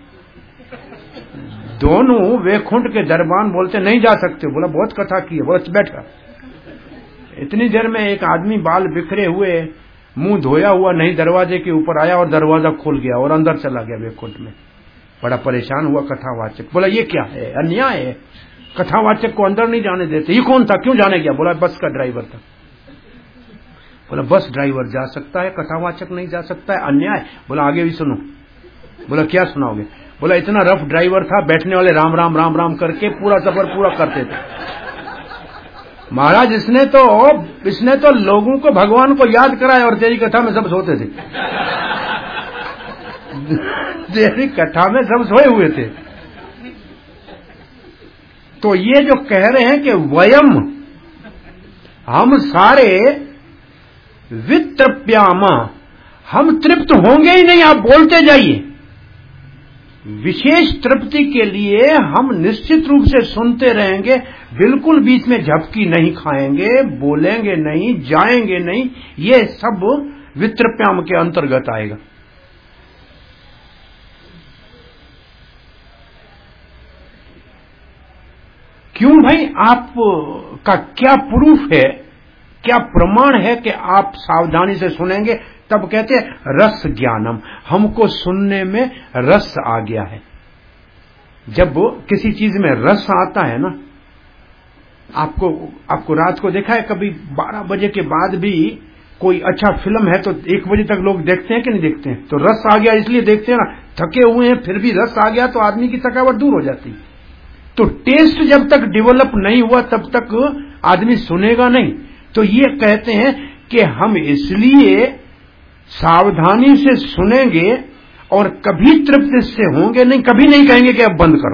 Speaker 1: दोनों वैकुंठ के दरबान बोलते नहीं जा सकते। बोला बहुत कथा की है। बोला बैठा। इतनी देर में एक आदमी बाल बिखरे हुए, मुंह धोया हुआ नहीं दरवाजे के ऊपर आया और दरवाजा खुल गया और अंदर चला गया वैकुंठ में। बड़ा परेशान हुआ कथावाचक। बोला ये क्या है? अन्याय है, कथावाचक को अंदर नहीं जाने देते। ये कौन था? क्यों जाने गया? बोला बस का ड्राइवर था। बोला बस ड्राइवर जा सकता है, कथावाचक नहीं जा सकता है, अन्याय। बोला आगे भी सुनो। बोला क्या सुनाओगे? बोला इतना रफ ड्राइवर था, बैठने वाले राम राम राम राम करके पूरा सफर पूरा करते थे। महाराज इसने तो इसने तो लोगों को भगवान को याद कराया और तेरी कथा में सब सोते थे। तेरी कथा में सब सोए हुए थे। तो ये जो कह रहे हैं कि वयम, हम सारे वित्रप्यामा, हम तृप्त होंगे ही नहीं। आप बोलते जाइए। विशेष तृप्ति के लिए हम निश्चित रूप से सुनते रहेंगे, बिल्कुल बीच में झपकी नहीं खाएंगे, बोलेंगे नहीं, जाएंगे नहीं। ये सब वित्रप्याम के अंतर्गत आएगा। क्यों भाई? आप का क्या प्रूफ है, क्या प्रमाण है कि आप सावधानी से सुनेंगे? तब कहते हैं रस ज्ञानम, हमको सुनने में रस आ गया है। जब किसी चीज में रस आता है ना, आपको आपको रात को देखा है कभी बारह बजे के बाद भी कोई अच्छा फिल्म है तो एक बजे तक लोग देखते हैं कि नहीं देखते हैं? तो रस आ गया इसलिए देखते हैं ना। थके हुए हैं फिर भी रस आ गया तो आदमी की थकावट दूर हो जाती। तो टेस्ट जब तक डेवलप नहीं हुआ तब तक आदमी सुनेगा नहीं। तो ये कहते हैं कि हम इसलिए सावधानी से सुनेंगे और कभी तृप्त से होंगे नहीं, कभी नहीं कहेंगे कि अब बंद करो,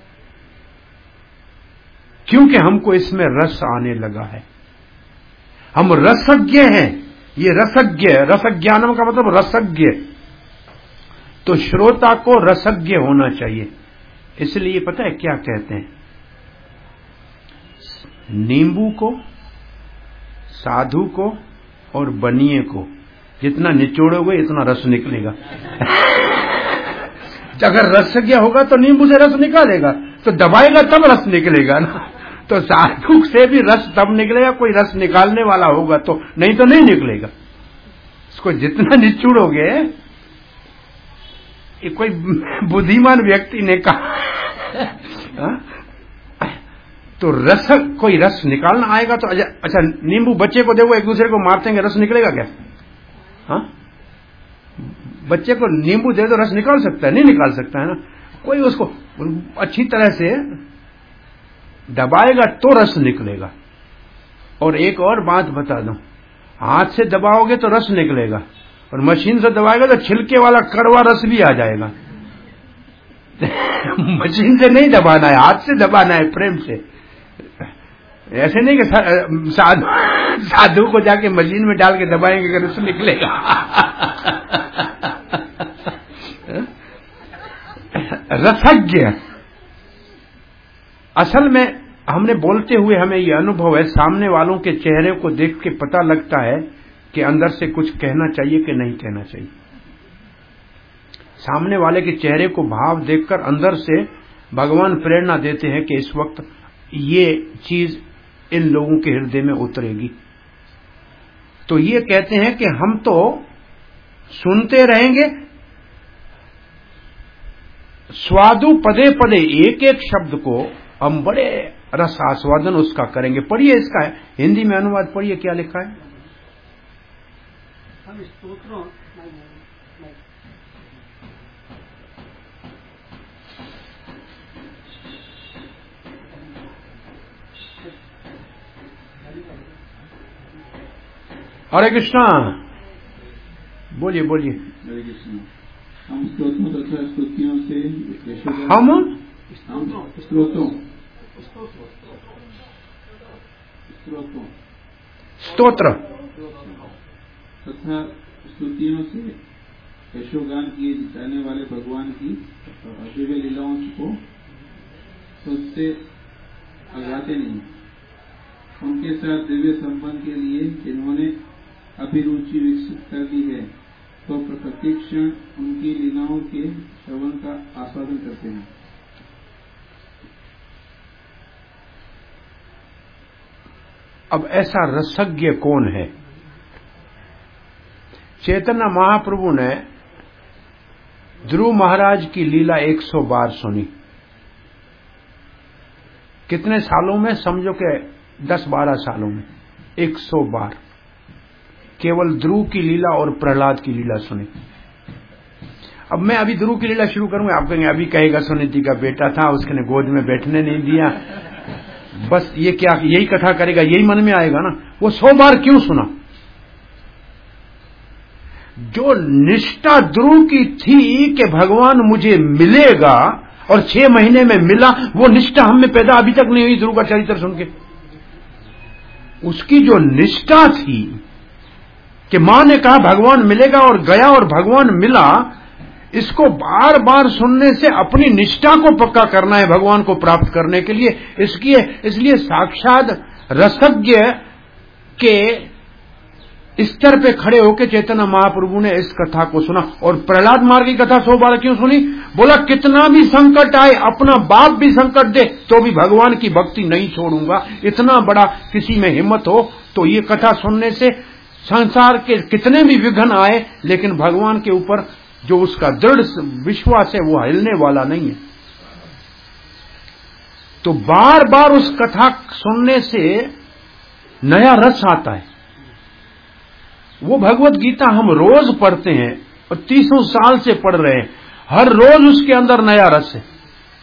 Speaker 1: क्योंकि हमको इसमें रस आने लगा है। हम रसज्ञ हैं। ये रसज्ञ, रसज्ञानम का मतलब रसज्ञ। तो श्रोता को रसज्ञ होना चाहिए। इसलिए पता है क्या कहते हैं? नींबू को, साधु को और बनिए को जितना निचोड़ोगे इतना रस निकलेगा। अगर रसज्ञ होगा तो नींबू से रस निकालेगा, तो दबाएगा तब रस निकलेगा ना। तो साधु से भी रस तब निकलेगा कोई रस निकालने वाला होगा, तो नहीं तो नहीं निकलेगा। इसको जितना निचोड़ोगे, कोई बुद्धिमान व्यक्ति ने कहा तो रस कोई रस निकालना आएगा तो अच्छा, नींबू बच्चे को देखो एक दूसरे को मारते हैं, रस निकलेगा क्या? हाँ, बच्चे को नींबू दे तो रस निकाल सकता है? नहीं निकाल सकता है ना। कोई उसको अच्छी तरह से दबाएगा तो रस निकलेगा। और एक और बात बता दूं, हाथ से दबाओगे तो रस निकलेगा, और मशीन से दबाएगा तो छिलके वाला कड़वा रस भी आ जाएगा। मशीन से नहीं दबाना है, हाथ से दबाना है, प्रेम से। ऐसे नहीं कि साधु साधु को जाके मशीन में डाल के दबाएंगे कि रस निकलेगा। रसज्ञ, असल में हमने बोलते हुए हमें यह अनुभव है, सामने वालों के चेहरे को देख के पता लगता है कि अंदर से कुछ कहना चाहिए कि नहीं कहना चाहिए। सामने वाले के चेहरे को भाव देखकर अंदर से भगवान प्रेरणा देते हैं कि इस वक्त ये चीज इन लोगों के हृदय में उतरेगी। तो ये कहते हैं कि हम तो सुनते रहेंगे, स्वादु पदे पदे, एक एक शब्द को हम बड़े रस आस्वादन उसका करेंगे। पढ़िए, इसका है हिंदी में अनुवाद पढ़िए, क्या लिखा है।
Speaker 2: हम स्तोत्रों
Speaker 3: हरे कृष्णा,
Speaker 1: बोलिए बोलिए।
Speaker 3: हरे कृष्णा। हम स्तोत्रों तथा स्तुतियों से
Speaker 1: हम
Speaker 3: स्तोत्रों
Speaker 1: स्तोत्र
Speaker 3: तथा स्तुतियों से यशोगान किए जाने वाले भगवान की दिव्य लीलाओं को सोचते अगाते नहीं। उनके साथ दिव्य संबंध के लिए जिन्होंने अभिरुचि विकसित कर ली है, तो प्रतिक्षण उनकी लीलाओं के श्रवण का आस्वादन करते हैं।
Speaker 1: अब ऐसा रसज्ञ कौन है? चैतन्य महाप्रभु ने ध्रुव महाराज की लीला एक सौ बार सुनी। कितने सालों में? समझो कि दस बारह सालों में एक सौ बार केवल ध्रुव की लीला और प्रहलाद की लीला सुनी। अब मैं अभी ध्रुव की लीला शुरू करूंगा, आप कहेंगे अभी कहेगा सुनीति का बेटा था, उसने गोद में बैठने नहीं दिया, बस ये क्या यही कथा करेगा, यही मन में आएगा ना। वो सौ बार क्यों सुना? जो निष्ठा ध्रुव की थी कि भगवान मुझे मिलेगा, और छह महीने में मिला, वो निष्ठा हम में पैदा अभी तक नहीं हुई ध्रुव का चरित्र सुन के। उसकी जो निष्ठा थी कि मां ने कहा भगवान मिलेगा और गया और भगवान मिला, इसको बार बार सुनने से अपनी निष्ठा को पक्का करना है भगवान को प्राप्त करने के लिए। इसलिए इसलिए साक्षात रसज्ञ के स्तर पे खड़े होकर चैतन्य महाप्रभु ने इस कथा को सुना। और प्रहलाद मार्ग की कथा सौ बार क्यों सुनी? बोला कितना भी संकट आए, अपना बाप भी संकट दे तो भी भगवान की भक्ति नहीं छोड़ूंगा। इतना बड़ा किसी में हिम्मत हो तो ये कथा सुनने से संसार के कितने भी विघ्न आए, लेकिन भगवान के ऊपर जो उसका दृढ़ विश्वास है वो हिलने वाला नहीं है। तो बार बार उस कथा सुनने से नया रस आता है। वो भगवत गीता हम रोज पढ़ते हैं और तीसों साल से पढ़ रहे हैं, हर रोज उसके अंदर नया रस है।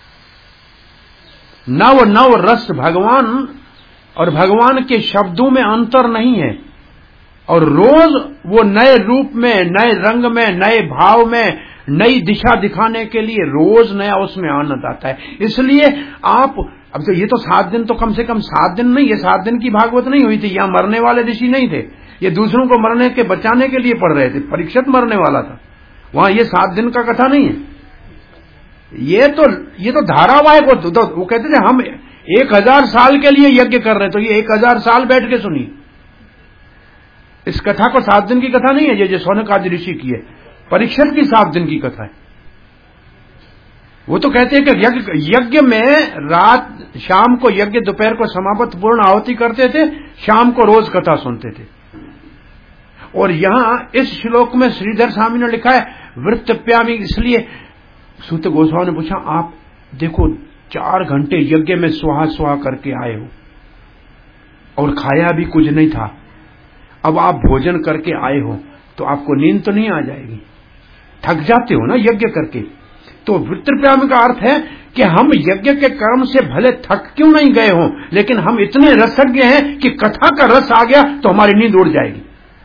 Speaker 1: नव नव रस भगवान, और भगवान के शब्दों में अंतर नहीं है, और रोज वो नए रूप में, नए रंग में, नए भाव में, नई दिशा दिखाने के लिए रोज नया उसमें आनंद आता है। इसलिए आप अब तो ये तो सात दिन, तो कम से कम सात दिन नहीं, ये सात दिन की भागवत नहीं हुई थी। यहां मरने वाले ऋषि नहीं थे, ये दूसरों को मरने के बचाने के लिए पढ़ रहे थे। परीक्षित मरने वाला था, वहां ये सात दिन का कथा नहीं है। ये तो ये तो धारावाहिक हो। तो वो कहते थे हम एक हजार साल के लिए यज्ञ कर रहे हैं, तो ये एक हजार साल बैठ के सुनिए। इस कथा को सात दिन की कथा नहीं है, ये जो सौनक आदि ऋषि की है, परीक्षित की सात दिन की कथा है। वो तो कहते हैं कि यज्ञ यज्ञ में रात शाम को यज्ञ, दोपहर को समाप्त पूर्ण आहुति करते थे, शाम को रोज कथा सुनते थे। और यहां इस श्लोक में श्रीधर स्वामी ने लिखा है वृत्तप्यामी। इसलिए सूत गोस्वामी ने पूछा, आप देखो चार घंटे यज्ञ में सुहा सुहा करके आए हो और खाया भी कुछ नहीं था, अब आप भोजन करके आए हो तो आपको नींद तो नहीं आ जाएगी? थक जाते हो ना यज्ञ करके। तो वृत्तप्राम का अर्थ है कि हम यज्ञ के कर्म से भले थक क्यों नहीं गए हों, लेकिन हम इतने रसज्ञ हैं कि कथा का रस आ गया तो हमारी नींद उड़ जाएगी।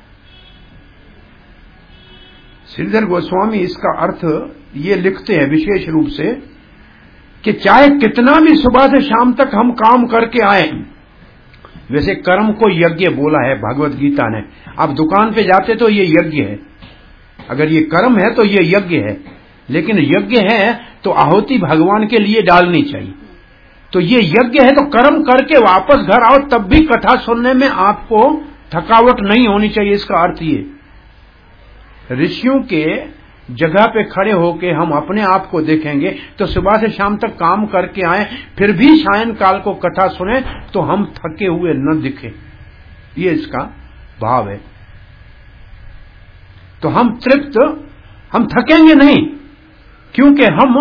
Speaker 1: श्रीधर गोस्वामी इसका अर्थ ये लिखते हैं विशेष रूप से कि चाहे कितना भी सुबह से शाम तक हम काम करके आए, वैसे कर्म को यज्ञ बोला है भगवत गीता ने। आप दुकान पे जाते तो ये यज्ञ है, अगर ये कर्म है तो ये यज्ञ है, लेकिन यज्ञ है तो आहुति भगवान के लिए डालनी चाहिए। तो ये यज्ञ है तो कर्म करके वापस घर आओ, तब भी कथा सुनने में आपको थकावट नहीं होनी चाहिए। इसका अर्थ ये, ऋषियों के जगह पे खड़े होके हम अपने आप को देखेंगे तो सुबह से शाम तक काम करके आए, फिर भी सायं काल को कथा सुने तो हम थके हुए न दिखे, ये इसका भाव है। तो हम तृप्त, हम थकेंगे नहीं, क्योंकि हम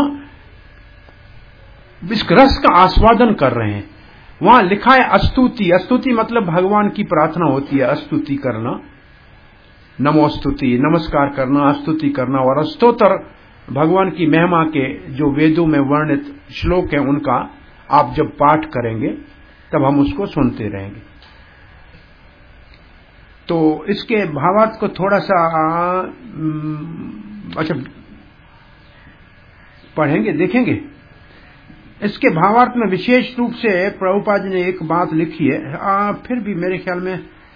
Speaker 1: इस रस का आस्वादन कर रहे हैं। वहां लिखा है अस्तुति, अस्तुति मतलब भगवान की प्रार्थना होती है, अस्तुति करना, नमोस्तुति नमस्कार करना, अस्तुति करना। और स्तोत्र भगवान की महिमा के जो वेदों में वर्णित श्लोक है उनका आप जब पाठ करेंगे तब हम उसको सुनते रहेंगे। तो इसके भावार्थ को थोड़ा सा अच्छा पढ़ेंगे, देखेंगे। इसके भावार्थ में विशेष रूप से प्रभुपाद जी ने एक बात लिखी है, आ, फिर भी मेरे ख्याल में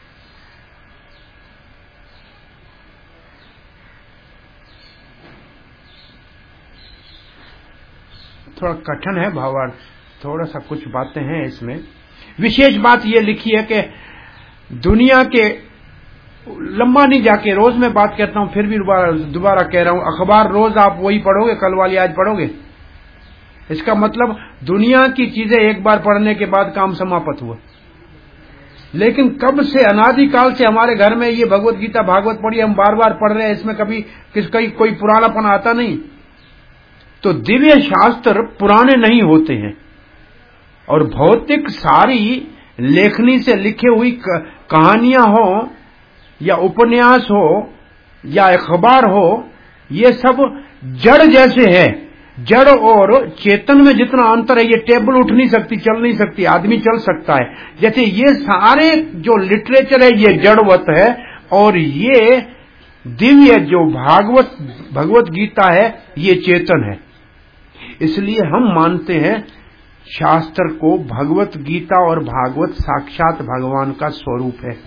Speaker 1: थोड़ा कठिन है भावार्थ, थोड़ा सा कुछ बातें हैं इसमें। विशेष बात यह लिखी है कि दुनिया के, लंबा नहीं जाके रोज मैं बात कहता हूं, फिर भी दोबारा कह रहा हूं, अखबार रोज आप वही पढ़ोगे, कल वाली आज पढ़ोगे। इसका मतलब दुनिया की चीजें एक बार पढ़ने के बाद काम समाप्त हुआ। लेकिन कब से, अनादिकाल से हमारे घर में ये भगवत गीता भागवत पढ़ी, हम बार बार पढ़ रहे हैं, इसमें कभी किस कहीं कोई पुरानापन आता नहीं। तो दिव्य शास्त्र पुराने नहीं होते हैं, और भौतिक सारी लेखनी से लिखी हुई कहानियां हो या उपन्यास हो या अखबार हो, ये सब जड़ जैसे है। जड़ और चेतन में जितना अंतर है, ये टेबल उठ नहीं सकती, चल नहीं सकती, आदमी चल सकता है। जैसे ये सारे जो लिटरेचर है ये जड़वत है, और ये दिव्य जो भागवत भगवत गीता है ये चेतन है। इसलिए हम मानते हैं शास्त्र को भगवत गीता और भागवत साक्षात भगवान का स्वरूप है।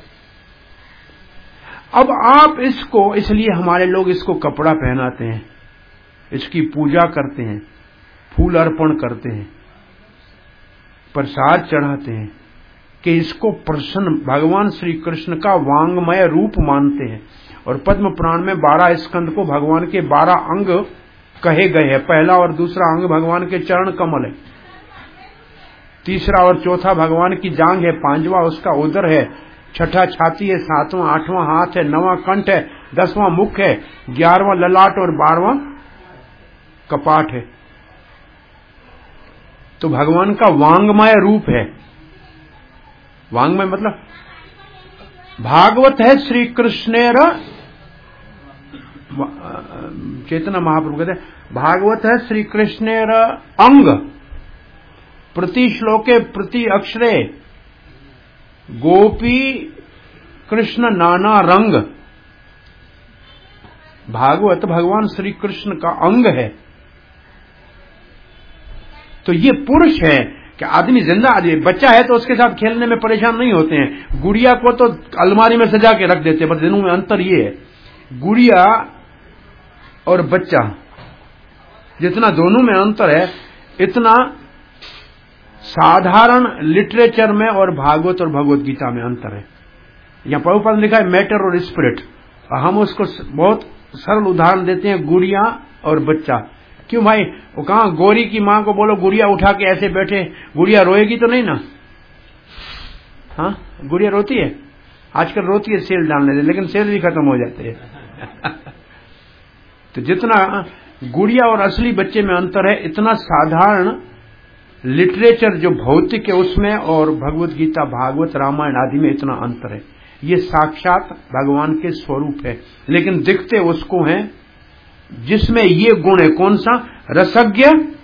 Speaker 1: अब आप इसको, इसलिए हमारे लोग इसको कपड़ा पहनाते हैं, इसकी पूजा करते हैं, फूल अर्पण करते हैं, प्रसाद चढ़ाते हैं कि इसको प्रसन्न भगवान श्री कृष्ण का वांगमय रूप मानते हैं। और पद्म पुराण में बारह स्कंद को भगवान के बारह अंग कहे गए हैं। पहला और दूसरा अंग भगवान के चरण कमल है, तीसरा और चौथा भगवान की जांग है, पांचवा उसका उदर है, छठा छाती है, सातवां आठवां हाथ है, नवां कंठ है, दसवां मुख है, ग्यारहवां ललाट और बारहवां कपाट है। तो भगवान का वांगमय रूप है। वांगमय मतलब भागवत है श्री कृष्णेर, चेतना महाप्रभु कहते हैं भागवत है श्री कृष्णेर अंग, प्रति श्लोके प्रति अक्षरे गोपी कृष्ण नाना रंग। भागवत भगवान श्री कृष्ण का अंग है। तो ये पुरुष है कि आदमी जिंदा आदमी, बच्चा है तो उसके साथ खेलने में परेशान नहीं होते हैं। गुड़िया को तो अलमारी में सजा के रख देते हैं, पर दोनों में अंतर ये है, गुड़िया और बच्चा जितना दोनों में अंतर है, इतना साधारण लिटरेचर में और भागवत और भगवत गीता में अंतर है। यहां प्रभुपाद ने लिखा है मैटर और स्पिरिट, और हम उसको बहुत सरल उदाहरण देते हैं, गुड़िया और बच्चा। क्यों भाई, वो कहां गोरी की मां को बोलो गुड़िया उठा के ऐसे बैठे, गुड़िया रोएगी तो नहीं ना? हाँ, गुड़िया रोती है, आजकल रोती है सेल डालने से, लेकिन सेल भी खत्म हो जाते हैं। तो जितना गुड़िया और असली बच्चे में अंतर है, इतना साधारण लिटरेचर जो भौतिक है उसमें और भगवत गीता, भागवत, रामायण आदि में इतना अंतर है। ये साक्षात भगवान के स्वरूप है, लेकिन दिखते उसको हैं जिसमें ये गुण है। कौन सा? रसज्ञ,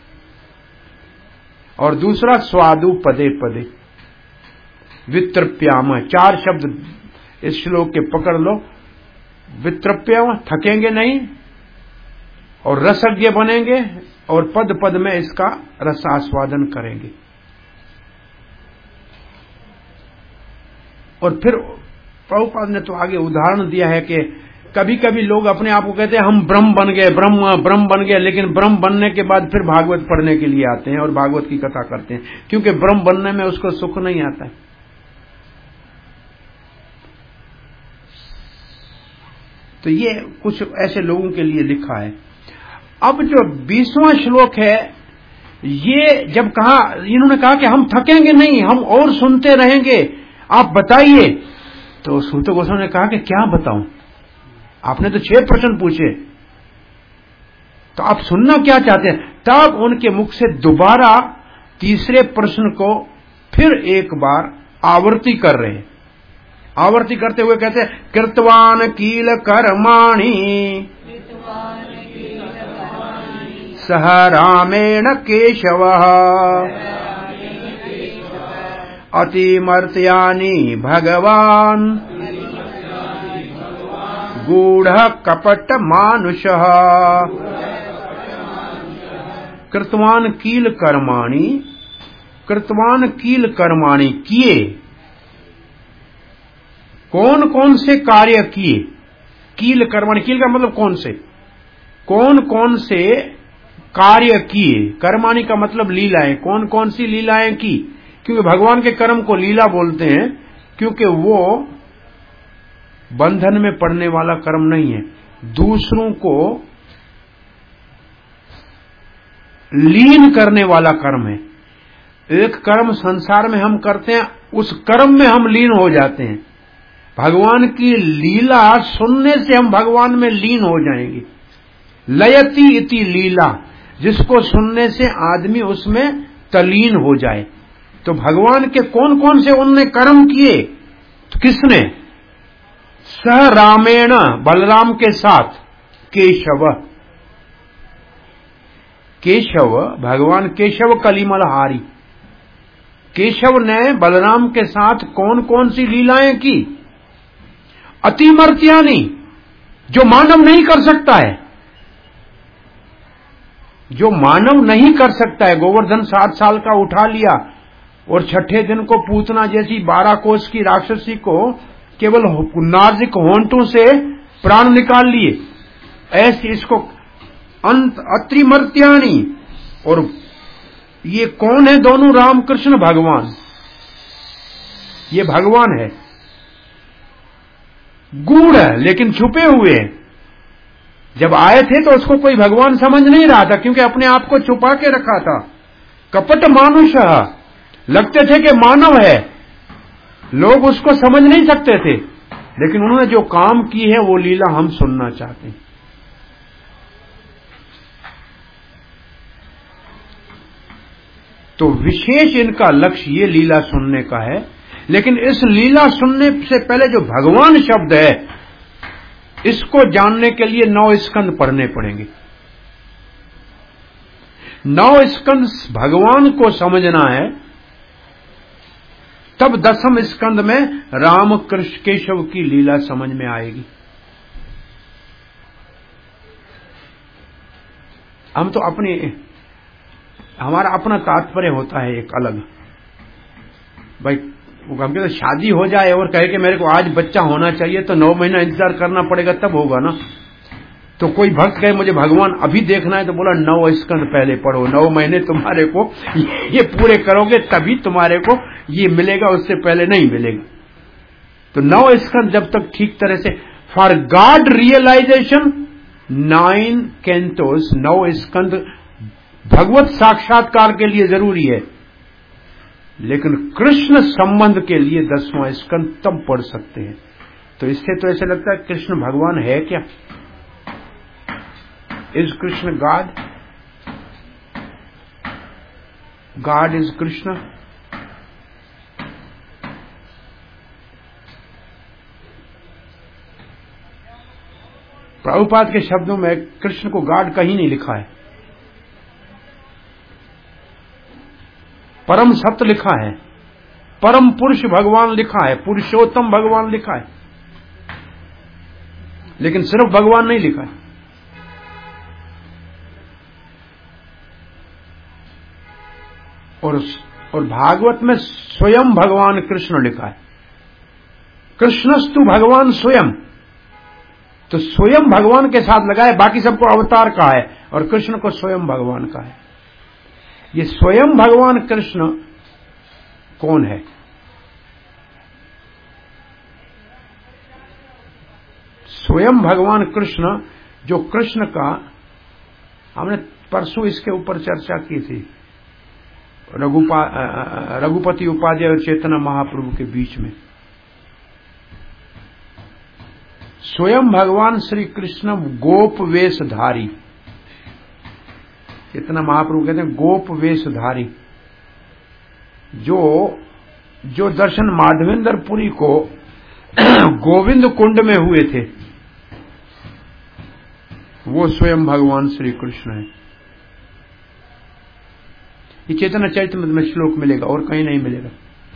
Speaker 1: और दूसरा स्वादु पदे पदे वित्रप्याम। चार शब्द इस श्लोक के पकड़ लो। वित्रप्याम, थकेंगे नहीं, और रसज्ञ बनेंगे, और पद पद में इसका रसास्वादन करेंगे। और फिर प्रभुपाद ने तो आगे उदाहरण दिया है कि कभी कभी लोग अपने आप को कहते हैं हम ब्रह्म बन गए, ब्रह्म ब्रह्म बन गए, लेकिन ब्रह्म बनने के बाद फिर भागवत पढ़ने के लिए आते हैं और भागवत की कथा करते हैं, क्योंकि ब्रह्म बनने में उसको सुख नहीं आता है। तो ये कुछ ऐसे लोगों के लिए लिखा है। अब जो बीसवां श्लोक है, ये जब कहा, इन्होंने कहा कि हम थकेंगे नहीं, हम और सुनते रहेंगे, आप बताइए। तो सूत गोस्वामी ने कहा कि क्या बताऊं, आपने तो छह प्रश्न पूछे, तो आप सुनना क्या चाहते हैं? तब उनके मुख से दोबारा तीसरे प्रश्न को फिर एक बार आवर्ती कर रहे हैं। आवर्ती करते हुए कहते हैं, कृतवान कील कर्माणि सह रामेण केशवः अतिमर्त्यानि भगवान गूढ़ कपट मानुषः। कृतवान कील कर्माणि, कृतवान कील कर्माणि, किए, कौन कौन से कार्य किए? कील कर्माणि, कील का मतलब कौन से, कौन कौन से कार्य किए। कर्माणि का मतलब लीलाएं, कौन कौन सी लीलाएं की, क्योंकि भगवान के कर्म को लीला बोलते हैं, क्योंकि वो बंधन में पड़ने वाला कर्म नहीं है, दूसरों को लीन करने वाला कर्म है। एक कर्म संसार में हम करते हैं, उस कर्म में हम लीन हो जाते हैं। भगवान की लीला सुनने से हम भगवान में लीन हो जाएंगे। लयति इति लीला, जिसको सुनने से आदमी उसमें तलीन हो जाए। तो भगवान के कौन कौन से उनने कर्म किए? तो किसने? सह रामेण, बलराम के साथ, केशव, केशव, भगवान केशव कलिमलहारी, केशव ने बलराम के साथ कौन कौन सी लीलाएं की? अतिमर्त्यानि, जो मानव नहीं कर सकता है, जो मानव नहीं कर सकता है। गोवर्धन सात साल का उठा लिया और छठे दिन को पूतना जैसी बारह कोष की राक्षसी को केवल नाजिक होंठों से प्राण निकाल लिए, ऐसे इसको अंत अतिमर्त्यानि। और ये कौन है दोनों? राम कृष्ण भगवान, ये भगवान है। गूढ़ है लेकिन छुपे हुए हैं। जब आए थे तो उसको कोई भगवान समझ नहीं रहा था, क्योंकि अपने आप को छुपा के रखा था। कपट मानुष, लगते थे कि मानव है, लोग उसको समझ नहीं सकते थे, लेकिन उन्होंने जो काम की है वो लीला हम सुनना चाहते हैं। तो विशेष इनका लक्ष्य ये लीला सुनने का है। लेकिन इस लीला सुनने से पहले जो भगवान शब्द है, इसको जानने के लिए नौ स्कंद पढ़ने पड़ेंगे। नौ स्कंद भगवान को समझना है, तब दसम स्कंद में राम कृष्ण केशव की लीला समझ में आएगी। हम तो अपनी, हमारा अपना तात्पर्य होता है एक अलग। भाई वो हम कहते शादी हो जाए और कहे कि मेरे को आज बच्चा होना चाहिए, तो नौ महीना इंतजार करना पड़ेगा, तब होगा ना। तो कोई भक्त कहे मुझे भगवान अभी देखना है, तो बोला नौ स्कंद पहले पढ़ो, नौ महीने तुम्हारे को ये पूरे करोगे तभी तुम्हारे को ये मिलेगा, उससे पहले नहीं मिलेगा। तो नौ स्कंद जब तक ठीक तरह से, for God realization nine cantos, नौ स्कंद भगवत साक्षात्कार के लिए जरूरी है। लेकिन कृष्ण संबंध के लिए दसवां स्कंद तब पढ़ सकते हैं। तो इससे तो ऐसा लगता है कृष्ण भगवान है क्या? Is Krishna God? God is Krishna. Prabhupada के शब्दों में कृष्ण को गॉड कहीं नहीं लिखा है, परम सत्य लिखा है, परम पुरुष भगवान लिखा है, पुरुषोत्तम भगवान लिखा है, लेकिन सिर्फ भगवान नहीं लिखा है। और और भागवत में स्वयं भगवान कृष्ण लिखा है, कृष्णस्तु भगवान स्वयं। तो स्वयं भगवान के साथ लगा है, बाकी सबको अवतार का है और कृष्ण को स्वयं भगवान का है। ये स्वयं भगवान कृष्ण कौन है? स्वयं भगवान कृष्ण, जो कृष्ण का, हमने परसों इसके ऊपर चर्चा की थी, रघुपा रघुपति उपाध्याय और चैतन्य महाप्रभु के बीच में। स्वयं भगवान श्री कृष्ण गोप वेशधारी, चैतन्य महाप्रभु कहते हैं गोप वेशधारी, जो जो दर्शन माधवेंद्र पुरी को गोविंद कुंड में हुए थे, वो स्वयं भगवान श्री कृष्ण है। ये चैतन्य चरितमृत में श्लोक मिलेगा और कहीं नहीं मिलेगा।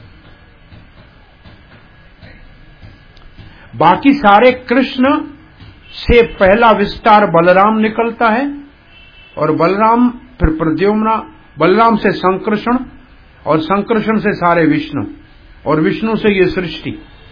Speaker 1: बाकी सारे कृष्ण से पहला विस्तार बलराम निकलता है और बलराम फिर प्रद्युम्न, बलराम से संकर्षण और संकर्षण से सारे विष्णु और विष्णु से ये सृष्टि।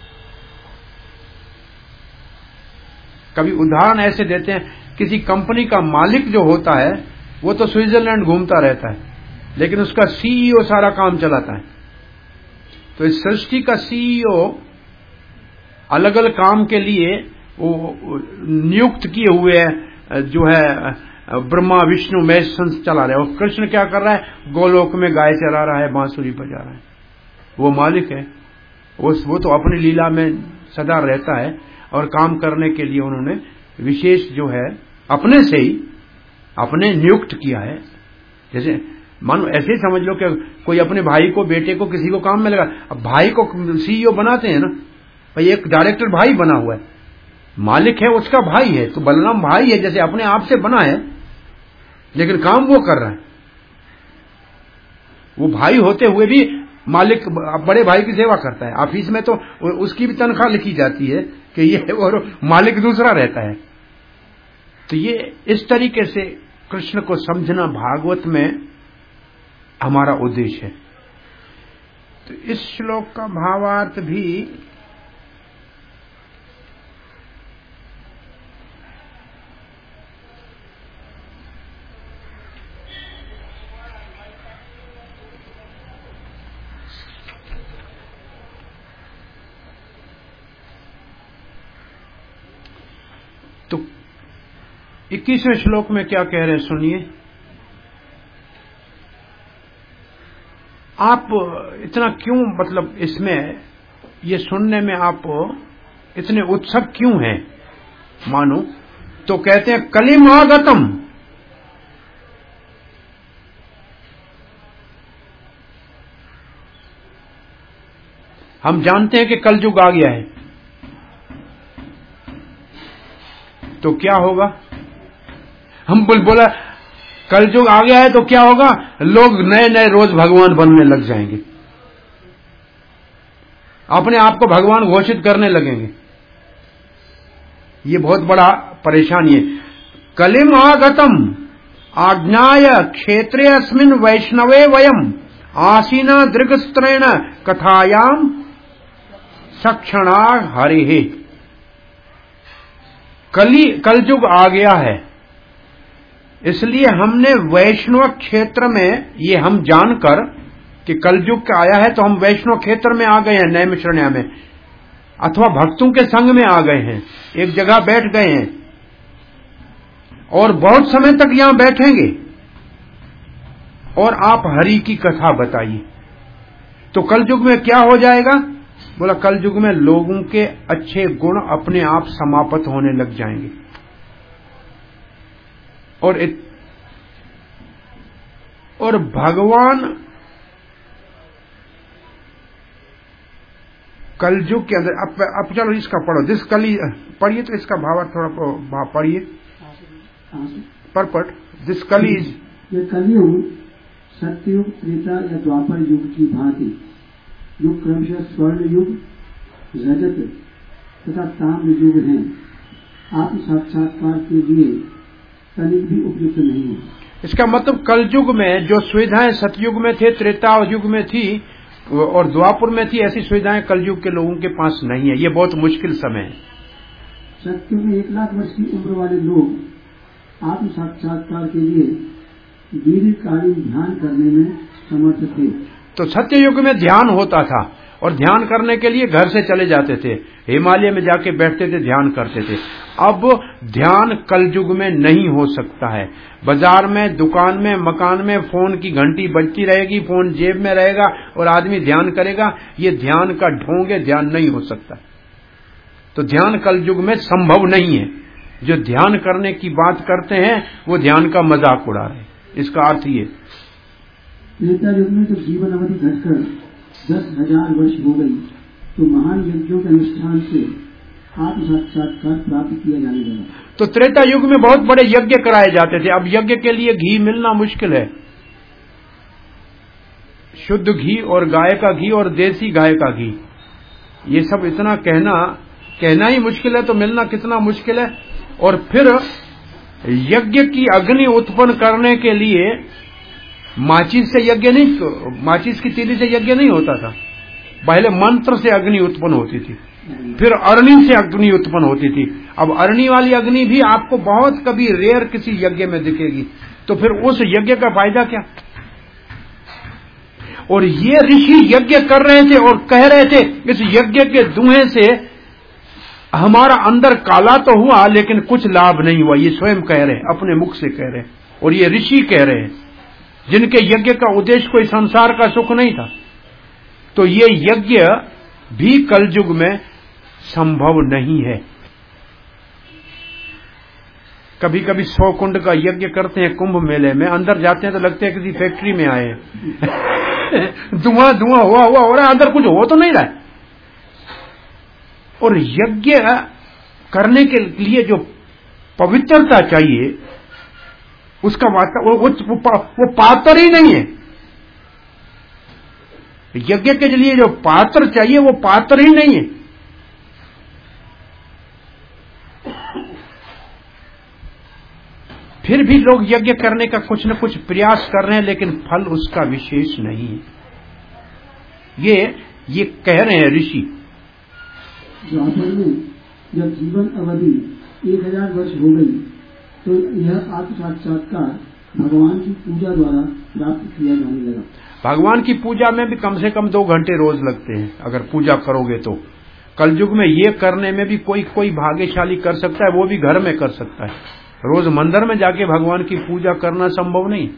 Speaker 1: कभी उदाहरण ऐसे देते हैं, किसी कंपनी का मालिक जो होता है वो तो स्विट्जरलैंड घूमता रहता है, लेकिन उसका सीईओ सारा काम चलाता है। तो इस सृष्टि का सीईओ अलग अलग काम के लिए वो नियुक्त किए हुए है, जो है ब्रह्मा विष्णु महेश चला रहे हैं। और कृष्ण क्या कर रहा है? गोलोक में गाय चरा रहा है, बांसुरी बजा रहा है। वो मालिक है, वो, वो तो अपनी लीला में सदा रहता है और काम करने के लिए उन्होंने विशेष जो है अपने से ही अपने नियुक्त किया है। जैसे मानो ऐसे ही समझ लो कि कोई अपने भाई को, बेटे को, किसी को काम में लगा। अब भाई को सीईओ बनाते हैं ना, भाई एक डायरेक्टर भाई बना हुआ है, मालिक है उसका भाई है, तो बलराम भाई है, जैसे अपने आप से बना है, लेकिन काम वो कर रहा है। वो भाई होते हुए भी मालिक बड़े भाई की सेवा करता है। ऑफिस में तो उसकी भी तनख्वाह लिखी जाती है कि ये, और मालिक दूसरा रहता है। तो ये इस तरीके से कृष्ण को समझना भागवत में हमारा उद्देश्य है। तो इस श्लोक का भावार्थ भी तो इक्कीसवें श्लोक में क्या कह रहे हैं सुनिए। आप इतना क्यों, मतलब इसमें ये सुनने में आप इतने उत्सुक क्यों हैं मानो? तो कहते हैं कलिमागतम, हम जानते हैं कि कलयुग आ गया है, तो क्या होगा? हम बोल बोला कलयुग आ गया है तो क्या होगा? लोग नए नए रोज भगवान बनने लग जाएंगे, अपने आप को भगवान घोषित करने लगेंगे। ये बहुत बड़ा परेशानी है। कलिम आगतम आज्ञाय क्षेत्रे अस्मिन् वैष्णवे वयम आसीना दृगस्त्रेण कथायाम सक्षणा हरिहे। कली कलयुग आ गया है, इसलिए हमने वैष्णव क्षेत्र में, ये हम जानकर कि कलयुग का आया है तो हम वैष्णव क्षेत्र में आ गए हैं, नैमिषण्य में, अथवा भक्तों के संग में आ गए हैं, एक जगह बैठ गए हैं और बहुत समय तक यहां बैठेंगे और आप हरि की कथा बताइए। तो कलयुग में क्या हो जाएगा? बोला कलयुग में लोगों के अच्छे गुण अपने आप समाप्त होने लग जाएंगे और इत, और भगवान कलयुग के अंदर अब अब चलो इसका पढ़ो, दिस कली पढ़िए तो इसका भाव थोड़ा पढ़िए परपट। दिस कली
Speaker 2: ये कलयुग सत्ययुग, त्रेता या द्वापर युग की भांति युग क्रमशः स्वर्ण युग, रजत तथा ताम्र युग हैं। आत्म साक्षात्कार के लिए तनिक भी उपयुक्त नहीं है।
Speaker 1: इसका मतलब कलयुग में जो सुविधाएं सतयुग में थे, त्रेता युग में थी और द्वापर में थी, ऐसी सुविधाएं कलयुग के लोगों के पास नहीं है। ये बहुत मुश्किल समय है।
Speaker 2: सत्युग में एक लाख वर्ष की उम्र वाले लोग आत्म साक्षात्कार के लिए दीर्घकालीन ध्यान करने में समर्थ थे।
Speaker 1: तो सत्य युग में ध्यान होता था और ध्यान करने के लिए घर से चले जाते थे, हिमालय में जाके बैठते थे, ध्यान करते थे। अब ध्यान कलयुग में नहीं हो सकता है। बाजार में, दुकान में, मकान में फोन की घंटी बजती रहेगी, फोन जेब में रहेगा और आदमी ध्यान करेगा। ये ध्यान का ढोंग है, ध्यान नहीं हो सकता। तो ध्यान कलयुग में संभव नहीं है। जो ध्यान करने की बात करते हैं वो ध्यान का मजाक उड़ा रहे हैं। इसका अर्थ ये,
Speaker 2: त्रेता युग में जब जीवन अवधि घटकर दस हजार वर्ष हो गई तो महान यज्ञों के अनुष्ठान से आत्म साक्षात्कार प्राप्त किया जाने लगा।
Speaker 1: तो त्रेता युग में बहुत बड़े यज्ञ कराए जाते थे। अब यज्ञ के लिए घी मिलना मुश्किल है। शुद्ध घी और गाय का घी और देसी गाय का घी, ये सब इतना कहना कहना ही मुश्किल है, तो मिलना कितना मुश्किल है। और फिर यज्ञ की अग्नि उत्पन्न करने के लिए माचिस से यज्ञ नहीं, माचिस की तीली से यज्ञ नहीं होता था। पहले मंत्र से अग्नि उत्पन्न होती थी, फिर अरणी से अग्नि उत्पन्न होती थी। अब अरणी वाली अग्नि भी आपको बहुत कभी रेयर किसी यज्ञ में दिखेगी। तो फिर उस यज्ञ का फायदा क्या? और ये ऋषि यज्ञ कर रहे थे और कह रहे थे इस यज्ञ के धुएं से हमारा अंदर काला तो हुआ लेकिन कुछ लाभ नहीं हुआ। ये स्वयं कह रहे हैं, अपने मुख से कह रहे हैं। और ये ऋषि कह रहे हैं जिनके यज्ञ का उद्देश्य कोई संसार का सुख नहीं था। तो ये यज्ञ भी कलयुग में संभव नहीं है। कभी कभी सौ कुंड का यज्ञ करते हैं कुंभ मेले में, अंदर जाते हैं तो लगते हैं किसी फैक्ट्री में आए हैं। धुआं धुआं हुआ हुआ हो रहा है, अंदर कुछ हो तो नहीं रहा है। और यज्ञ करने के लिए जो पवित्रता चाहिए उसका वास्ता वो, वो, वो, वो पात्र ही नहीं है। यज्ञ के लिए जो पात्र चाहिए वो पात्र ही नहीं है। फिर भी लोग यज्ञ करने का कुछ न कुछ प्रयास कर रहे हैं लेकिन फल उसका विशेष नहीं है। ये ये कह रहे हैं ऋषि।
Speaker 2: द्वापर में जब जीवन अवधि एक हजार वर्ष हो गई तो यह आत्म साक्षात्कार भगवान की पूजा द्वारा प्राप्त किया जाने लगा।
Speaker 1: भगवान की पूजा में भी कम से कम दो घंटे रोज लगते हैं अगर पूजा करोगे तो। कलयुग में ये करने में भी कोई कोई भाग्यशाली कर सकता है, वो भी घर में कर सकता है। रोज मंदिर में जाके भगवान की पूजा करना संभव नहीं,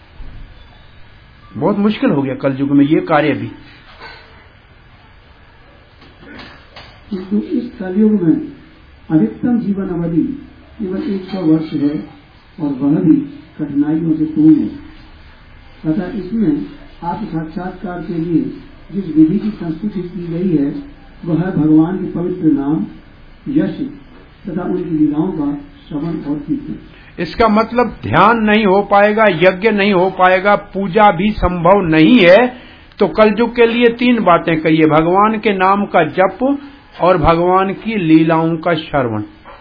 Speaker 1: बहुत मुश्किल हो गया कलयुग में ये कार्य भी।
Speaker 2: किंतु इस कलयुग में अधिकतम जीवन अवधि केवल एक सौ वर्ष है और वह भी कठिनाइयों से पूर्ण है। तथा इसमें आत्म साक्षात्कार के लिए जिस विधि की संस्तुति की गई है वह है भगवान के पवित्र नाम, यश तथा उनकी लीलाओं का श्रवण और कीर्तन।
Speaker 1: इसका मतलब ध्यान नहीं हो पाएगा, यज्ञ नहीं हो पाएगा, पूजा भी संभव नहीं है। तो कलयुग के लिए तीन बातें कही है, भगवान के नाम का जप और भगवान की लीलाओं का श्रवण।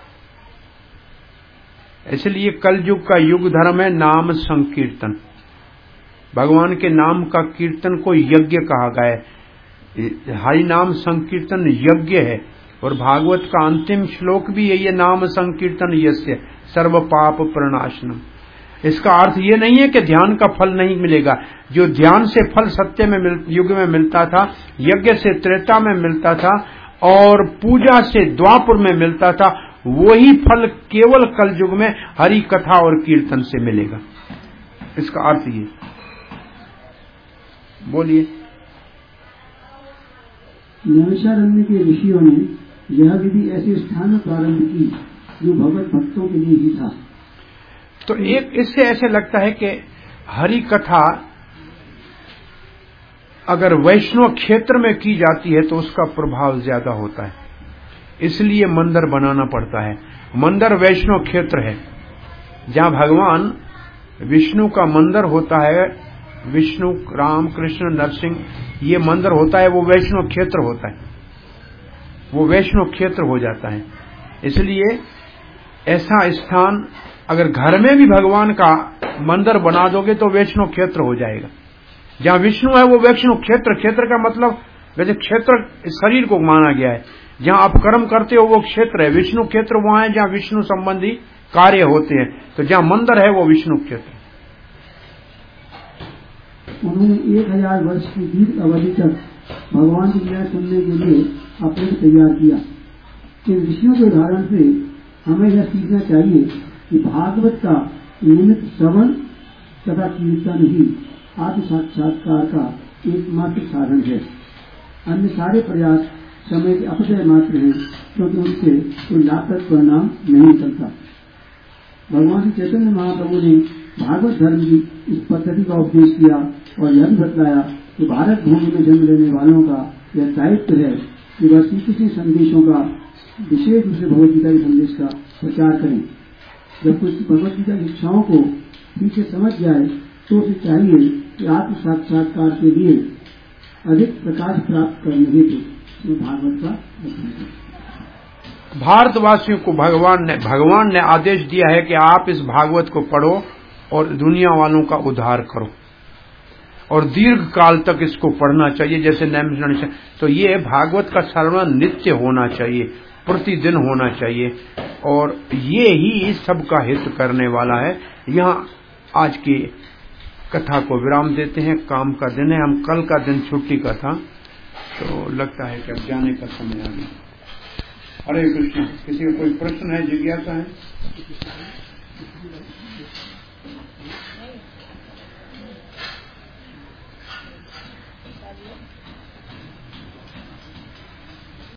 Speaker 1: इसलिए कलयुग का युग धर्म है नाम संकीर्तन। भगवान के नाम का कीर्तन को यज्ञ कहा गया है। हरि नाम संकीर्तन यज्ञ है। और भागवत का अंतिम श्लोक भी है ये नाम संकीर्तन यस्य सर्व पाप प्रणाशनम। इसका अर्थ ये नहीं है कि ध्यान का फल नहीं मिलेगा। जो ध्यान से फल सत्य में मिल, युग में मिलता था, यज्ञ से त्रेता में मिलता था और पूजा से द्वापर में मिलता था, वही फल केवल कलयुग में हरि कथा और कीर्तन से मिलेगा। इसका अर्थ ये। बोलिए।
Speaker 2: नैमिषारण्य के ऋषियों ने यह विधि ऐसे स्थान में प्रारंभ की जो भगवत भक्तों के लिए ही था।
Speaker 1: तो एक इससे ऐसे लगता है कि हरि कथा अगर वैष्णव क्षेत्र में की जाती है तो उसका प्रभाव ज्यादा होता है, इसलिए मंदिर बनाना पड़ता है। मंदिर वैष्णव क्षेत्र है, जहां भगवान विष्णु का मंदिर होता है, विष्णु राम कृष्ण नरसिंह ये मंदिर होता है, वो वैष्णव क्षेत्र होता है, वो वैष्णव क्षेत्र हो जाता है। इसलिए ऐसा स्थान अगर घर में भी भगवान का मंदिर बना दोगे तो वैष्णव क्षेत्र हो जाएगा। जहां विष्णु है वो वैष्णव क्षेत्र, क्षेत्र का मतलब वैसे क्षेत्र शरीर को माना गया है, जहां आप कर्म करते हो वो क्षेत्र है। विष्णु क्षेत्र वहां है जहां विष्णु संबंधी कार्य होते हैं, तो जहां मंदिर है वो विष्णु क्षेत्र।
Speaker 2: उन्होंने एक हजार वर्ष की दीर्घ अवधि तक भगवान की लीला सुनने के लिए अपने को तैयार किया। इन विषयों के उदाहरण से हमें यह सीखना चाहिए कि भागवत का नियमित श्रवण तथा कीर्तन ही आत्म साक्षात्कार का एकमात्र साधन है। अन्य सारे प्रयास समय के अपचय मात्र हैं, क्योंकि उनसे कोई लाभप्रद परिणाम नहीं निकलता। भगवान श्री चैतन्य महाप्रभु ने भागवत धर्म की इस पद्धति का उपदेश किया और यह भी बतलाया कि भारत भूमि में जन्म लेने वालों का यह दायित्व है कि वह श्री कृष्ण संदेशों का, विशेष रूप से भगवदगीता के संदेश का प्रचार करें। जब कुछ भगवदगीता की शिक्षाओं को ठीक से समझ जाए तो उसे चाहिए कि आत्म साक्षात्कार के लिए अधिक प्रकाश प्राप्त करने हेतु भागवत का अध्ययन करें।
Speaker 1: भारतवासियों को भगवान ने भगवान ने आदेश दिया है कि आप इस भागवत को पढ़ो और दुनिया वालों का उद्धार करो, और दीर्घ काल तक इसको पढ़ना चाहिए जैसे नैमिष। तो ये भागवत का श्रवण नित्य होना चाहिए, प्रतिदिन होना चाहिए, और ये ही सबका हित करने वाला है। यहाँ आज की कथा को विराम देते हैं, काम का दिन है, हम कल का दिन छुट्टी का था, तो लगता है कि अब जाने का समय आ गया। हरे कृष्ण। किसी का कोई प्रश्न है, जिज्ञासा है?